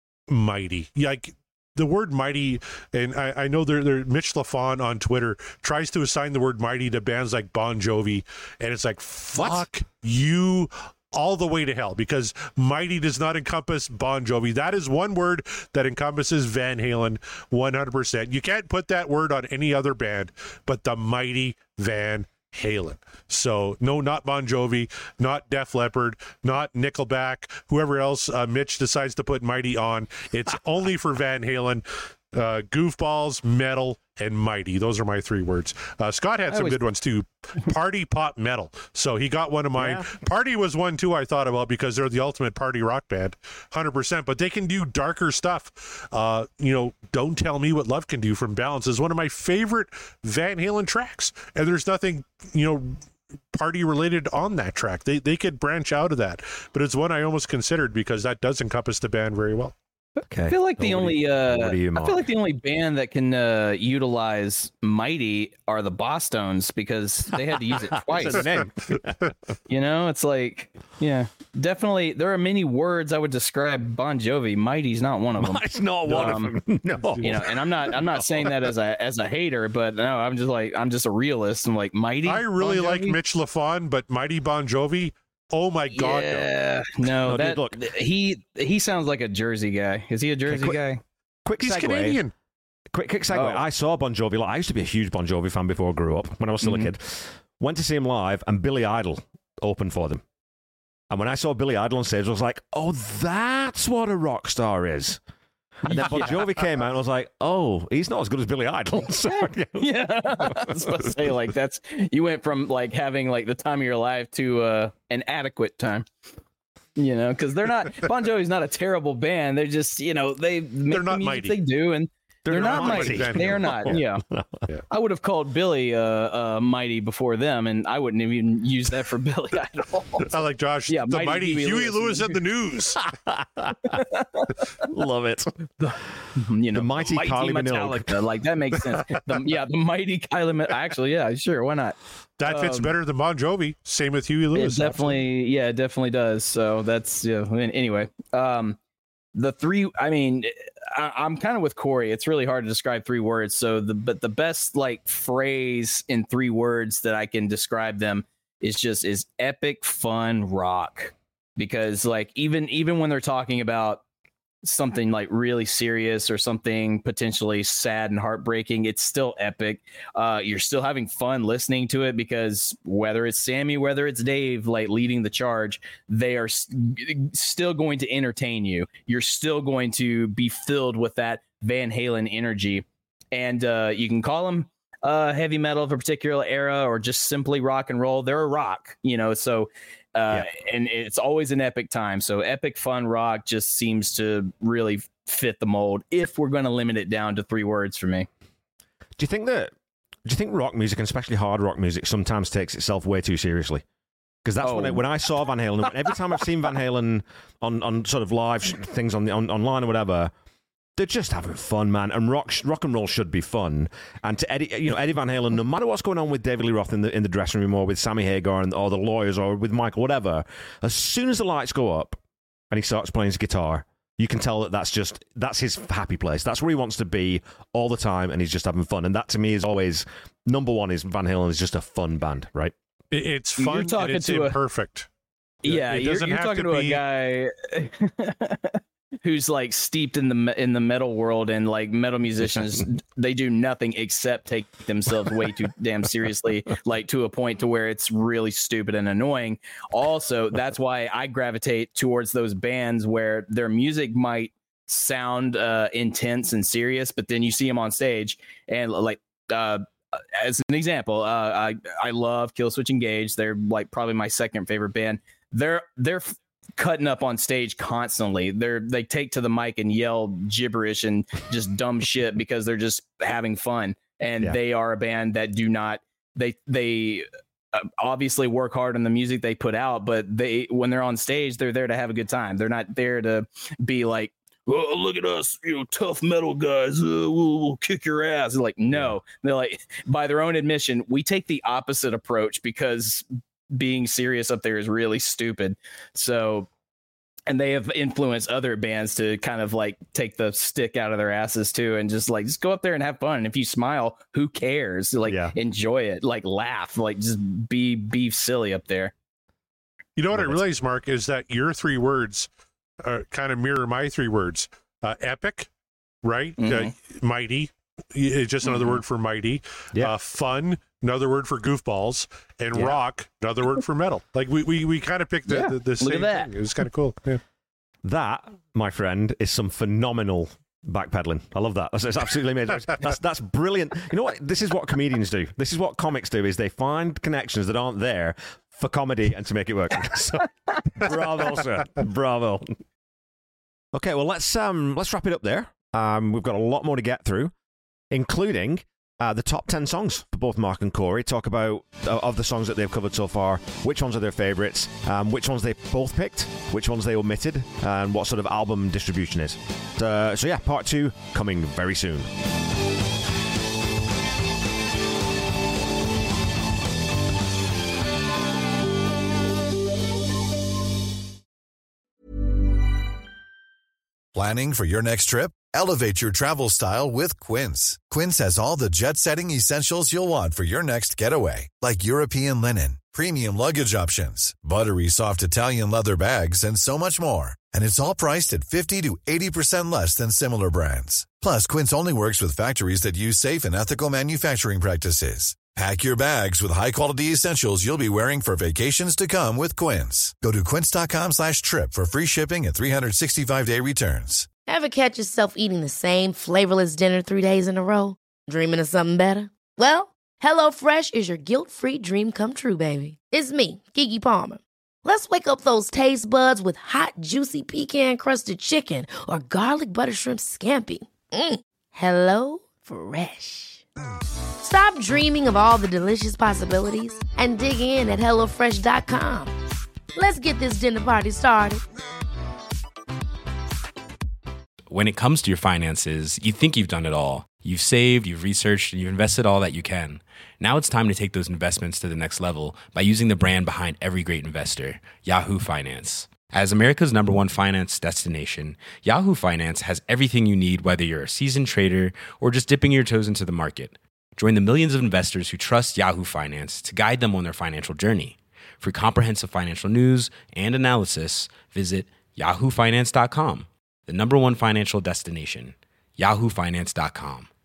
mighty. Like, the word mighty, and I, I know there, there, Mitch LaFon on Twitter tries to assign the word mighty to bands like Bon Jovi, and it's like, fuck you all the way to hell, because mighty does not encompass Bon Jovi. That is one word that encompasses Van Halen one hundred percent. You can't put that word on any other band but the mighty Van Halen. So no, not Bon Jovi, not Def Leppard, not Nickelback, whoever else uh, Mitch decides to put mighty on. It's only for Van Halen. Uh, goofballs, metal, and mighty. Those are my three words. Uh, Scott had I some was- good ones too. Party, pop, metal. So he got one of mine. Yeah. Party was one too I thought about, because they're the ultimate party rock band, one hundred percent. But they can do darker stuff. Uh, you know, Don't Tell Me What Love Can Do from Balance is one of my favorite Van Halen tracks. And there's nothing, you know, party related on that track. They they could branch out of that, but it's one I almost considered, because that does encompass the band very well. Okay. I feel like the Over to only you- uh, over to you, I Mark. feel like the only band that can uh, utilize Mighty are the Bosstones, because they had to use it twice. That's a name. You know, it's like, yeah, definitely. There are many words I would describe Bon Jovi. Mighty's not one of them. It's not one Um, of them. No. You know, and I'm not, I'm not saying that as a as a hater, but no, I'm just like, I'm just a realist. I'm like Mighty. I really Bon like Jovi? Mitch LaFon, but Mighty Bon Jovi, Oh my God! Yeah, no, no that dude, look, he he sounds like a Jersey guy. Is he a Jersey quick, guy? Quick He's segue. Canadian. Quick, quick segue. Oh. I saw Bon Jovi. Like, I used to be a huge Bon Jovi fan before I grew up. When I was still Mm-hmm. a kid, went to see him live, and Billy Idol opened for them. And when I saw Billy Idol on stage, I was like, "Oh, that's what a rock star is." And then Bon Jovi came out, and I was like, "Oh, he's not as good as Billy Idol." So, you know. Yeah, I was supposed to say like that's you went from like having like the time of your life to uh, an adequate time. You know, because they're not Bon Jovi's not a terrible band. They're just you know they make They're not the music mighty. they do, and they're, They're not, not mighty. mighty. They are not. Yeah. Yeah. I would have called Billy uh, uh, mighty before them, and I wouldn't have even used that for Billy Idol. I like Josh. Yeah, the mighty mighty Huey Huey Lewis. Lewis and the News. Love it. You know, The mighty Kylie Minogue. Metallica. Like that makes sense. The, yeah, the mighty Kylie. Min- Actually, yeah, sure, why not? That fits Um, better than Bon Jovi. Same with Huey It Lewis. definitely, yeah, it definitely does. So that's yeah. Anyway, um, the three. I mean, I, I'm kind of with Corey. It's really hard to describe three words. So the but the best like phrase in three words that I can describe them is just is epic fun rock. Because like even even when they're talking about something like really serious or something potentially sad and heartbreaking, it's still epic. Uh, you're still having fun listening to it because whether it's Sammy, whether it's Dave, like leading the charge, they are s- still going to entertain you. You're still going to be filled with that Van Halen energy. And uh, you can call them uh, heavy metal of a particular era or just simply rock and roll. They're a rock, you know, so Uh, yeah. And it's always an epic time. So epic fun rock just seems to really fit the mold if we're going to limit it down to three words for me. Do you think that, do you think rock music, and especially hard rock music, sometimes takes itself way too seriously? Because that's Oh. when I, when I saw Van Halen, every time I've seen Van Halen on, on sort of live sh- things on the on, online or whatever, they're just having fun, man. And rock rock and roll should be fun. And to Eddie, you know, Eddie Van Halen, no matter what's going on with David Lee Roth in the in the dressing room or with Sammy Hagar and or the lawyers or with Michael, whatever, as soon as the lights go up and he starts playing his guitar, you can tell that that's just that's his happy place. That's where he wants to be all the time, and he's just having fun. And that to me is always number one. Is Van Halen is just a fun band, right? It, it's fun. You're talking and it's to a- imperfect. Yeah, it you're, doesn't you're have talking to to, be- a guy who's like steeped in the me- in the metal world, and like metal musicians, they do nothing except take themselves way too damn seriously, like to a point to where it's really stupid and annoying. Also, that's why I gravitate towards those bands where their music might sound uh, intense and serious, but then you see them on stage and like. Uh, As an example, uh, I I love Killswitch Engage. They're like probably my second favorite band. They're they're f- cutting up on stage constantly. They're they take to the mic and yell gibberish and just dumb shit because they're just having fun. And Yeah. they are a band that do not they they uh, obviously work hard on the music they put out, but they when they're on stage, they're there to have a good time. They're not there to be like, oh, look at us, you know, tough metal guys. Uh, we'll, we'll kick your ass. They're like, no, they're like, by their own admission, we take the opposite approach because being serious up there is really stupid. So, and they have influenced other bands to kind of like take the stick out of their asses too, and just like just go up there and have fun. And if you smile, who cares? Like, Yeah. enjoy it, like laugh, like just be be silly up there. You know what I Love it. realized, Mark, is that your three words uh, kind of mirror my three words. Uh, epic, right? Uh, Mhm. mighty, is just another Mhm. word for mighty. Yeah. Uh, fun, another word for goofballs. And Yeah. rock, another word for metal. Like we we, we kind of picked the, Yeah, the, the look at same that. thing. It was kind of cool. Yeah. That, my friend, is some phenomenal backpedaling. I love that. That's, that's absolutely amazing. That's that's brilliant. You know what? This is what comedians do. This is what comics do. Is they find connections that aren't there for comedy and to make it work. So, bravo, sir. Bravo. Okay, well let's um let's wrap it up there. Um, we've got a lot more to get through, including uh, the top ten songs for both Mark and Corey. Talk about uh, of the songs that they've covered so far, which ones are their favourites, um, which ones they both picked, which ones they omitted, and what sort of album distribution is. Uh, so yeah, part two coming very soon. Planning for your next trip? Elevate your travel style with Quince. Quince has all the jet-setting essentials you'll want for your next getaway, like European linen, premium luggage options, buttery soft Italian leather bags, and so much more. And it's all priced at fifty to eighty percent less than similar brands. Plus, Quince only works with factories that use safe and ethical manufacturing practices. Pack your bags with high-quality essentials you'll be wearing for vacations to come with Quince. Go to quince.com slash trip for free shipping and three sixty-five day returns. Ever catch yourself eating the same flavorless dinner three days in a row? Dreaming of something better? Well, HelloFresh is your guilt-free dream come true, baby. It's me, Keke Palmer. Let's wake up those taste buds with hot, juicy pecan-crusted chicken or garlic butter shrimp scampi. Mm. Hello Fresh. Stop dreaming of all the delicious possibilities and dig in at hello fresh dot com. Let's get this dinner party started. When it comes to your finances, you think you've done it all. You've saved, you've researched, and you've invested all that you can. Now it's time to take those investments to the next level by using the brand behind every great investor, Yahoo Finance. As America's number one finance destination, Yahoo Finance has everything you need, whether you're a seasoned trader or just dipping your toes into the market. Join the millions of investors who trust Yahoo Finance to guide them on their financial journey. For comprehensive financial news and analysis, visit yahoo finance dot com. The number one financial destination, yahoo finance dot com.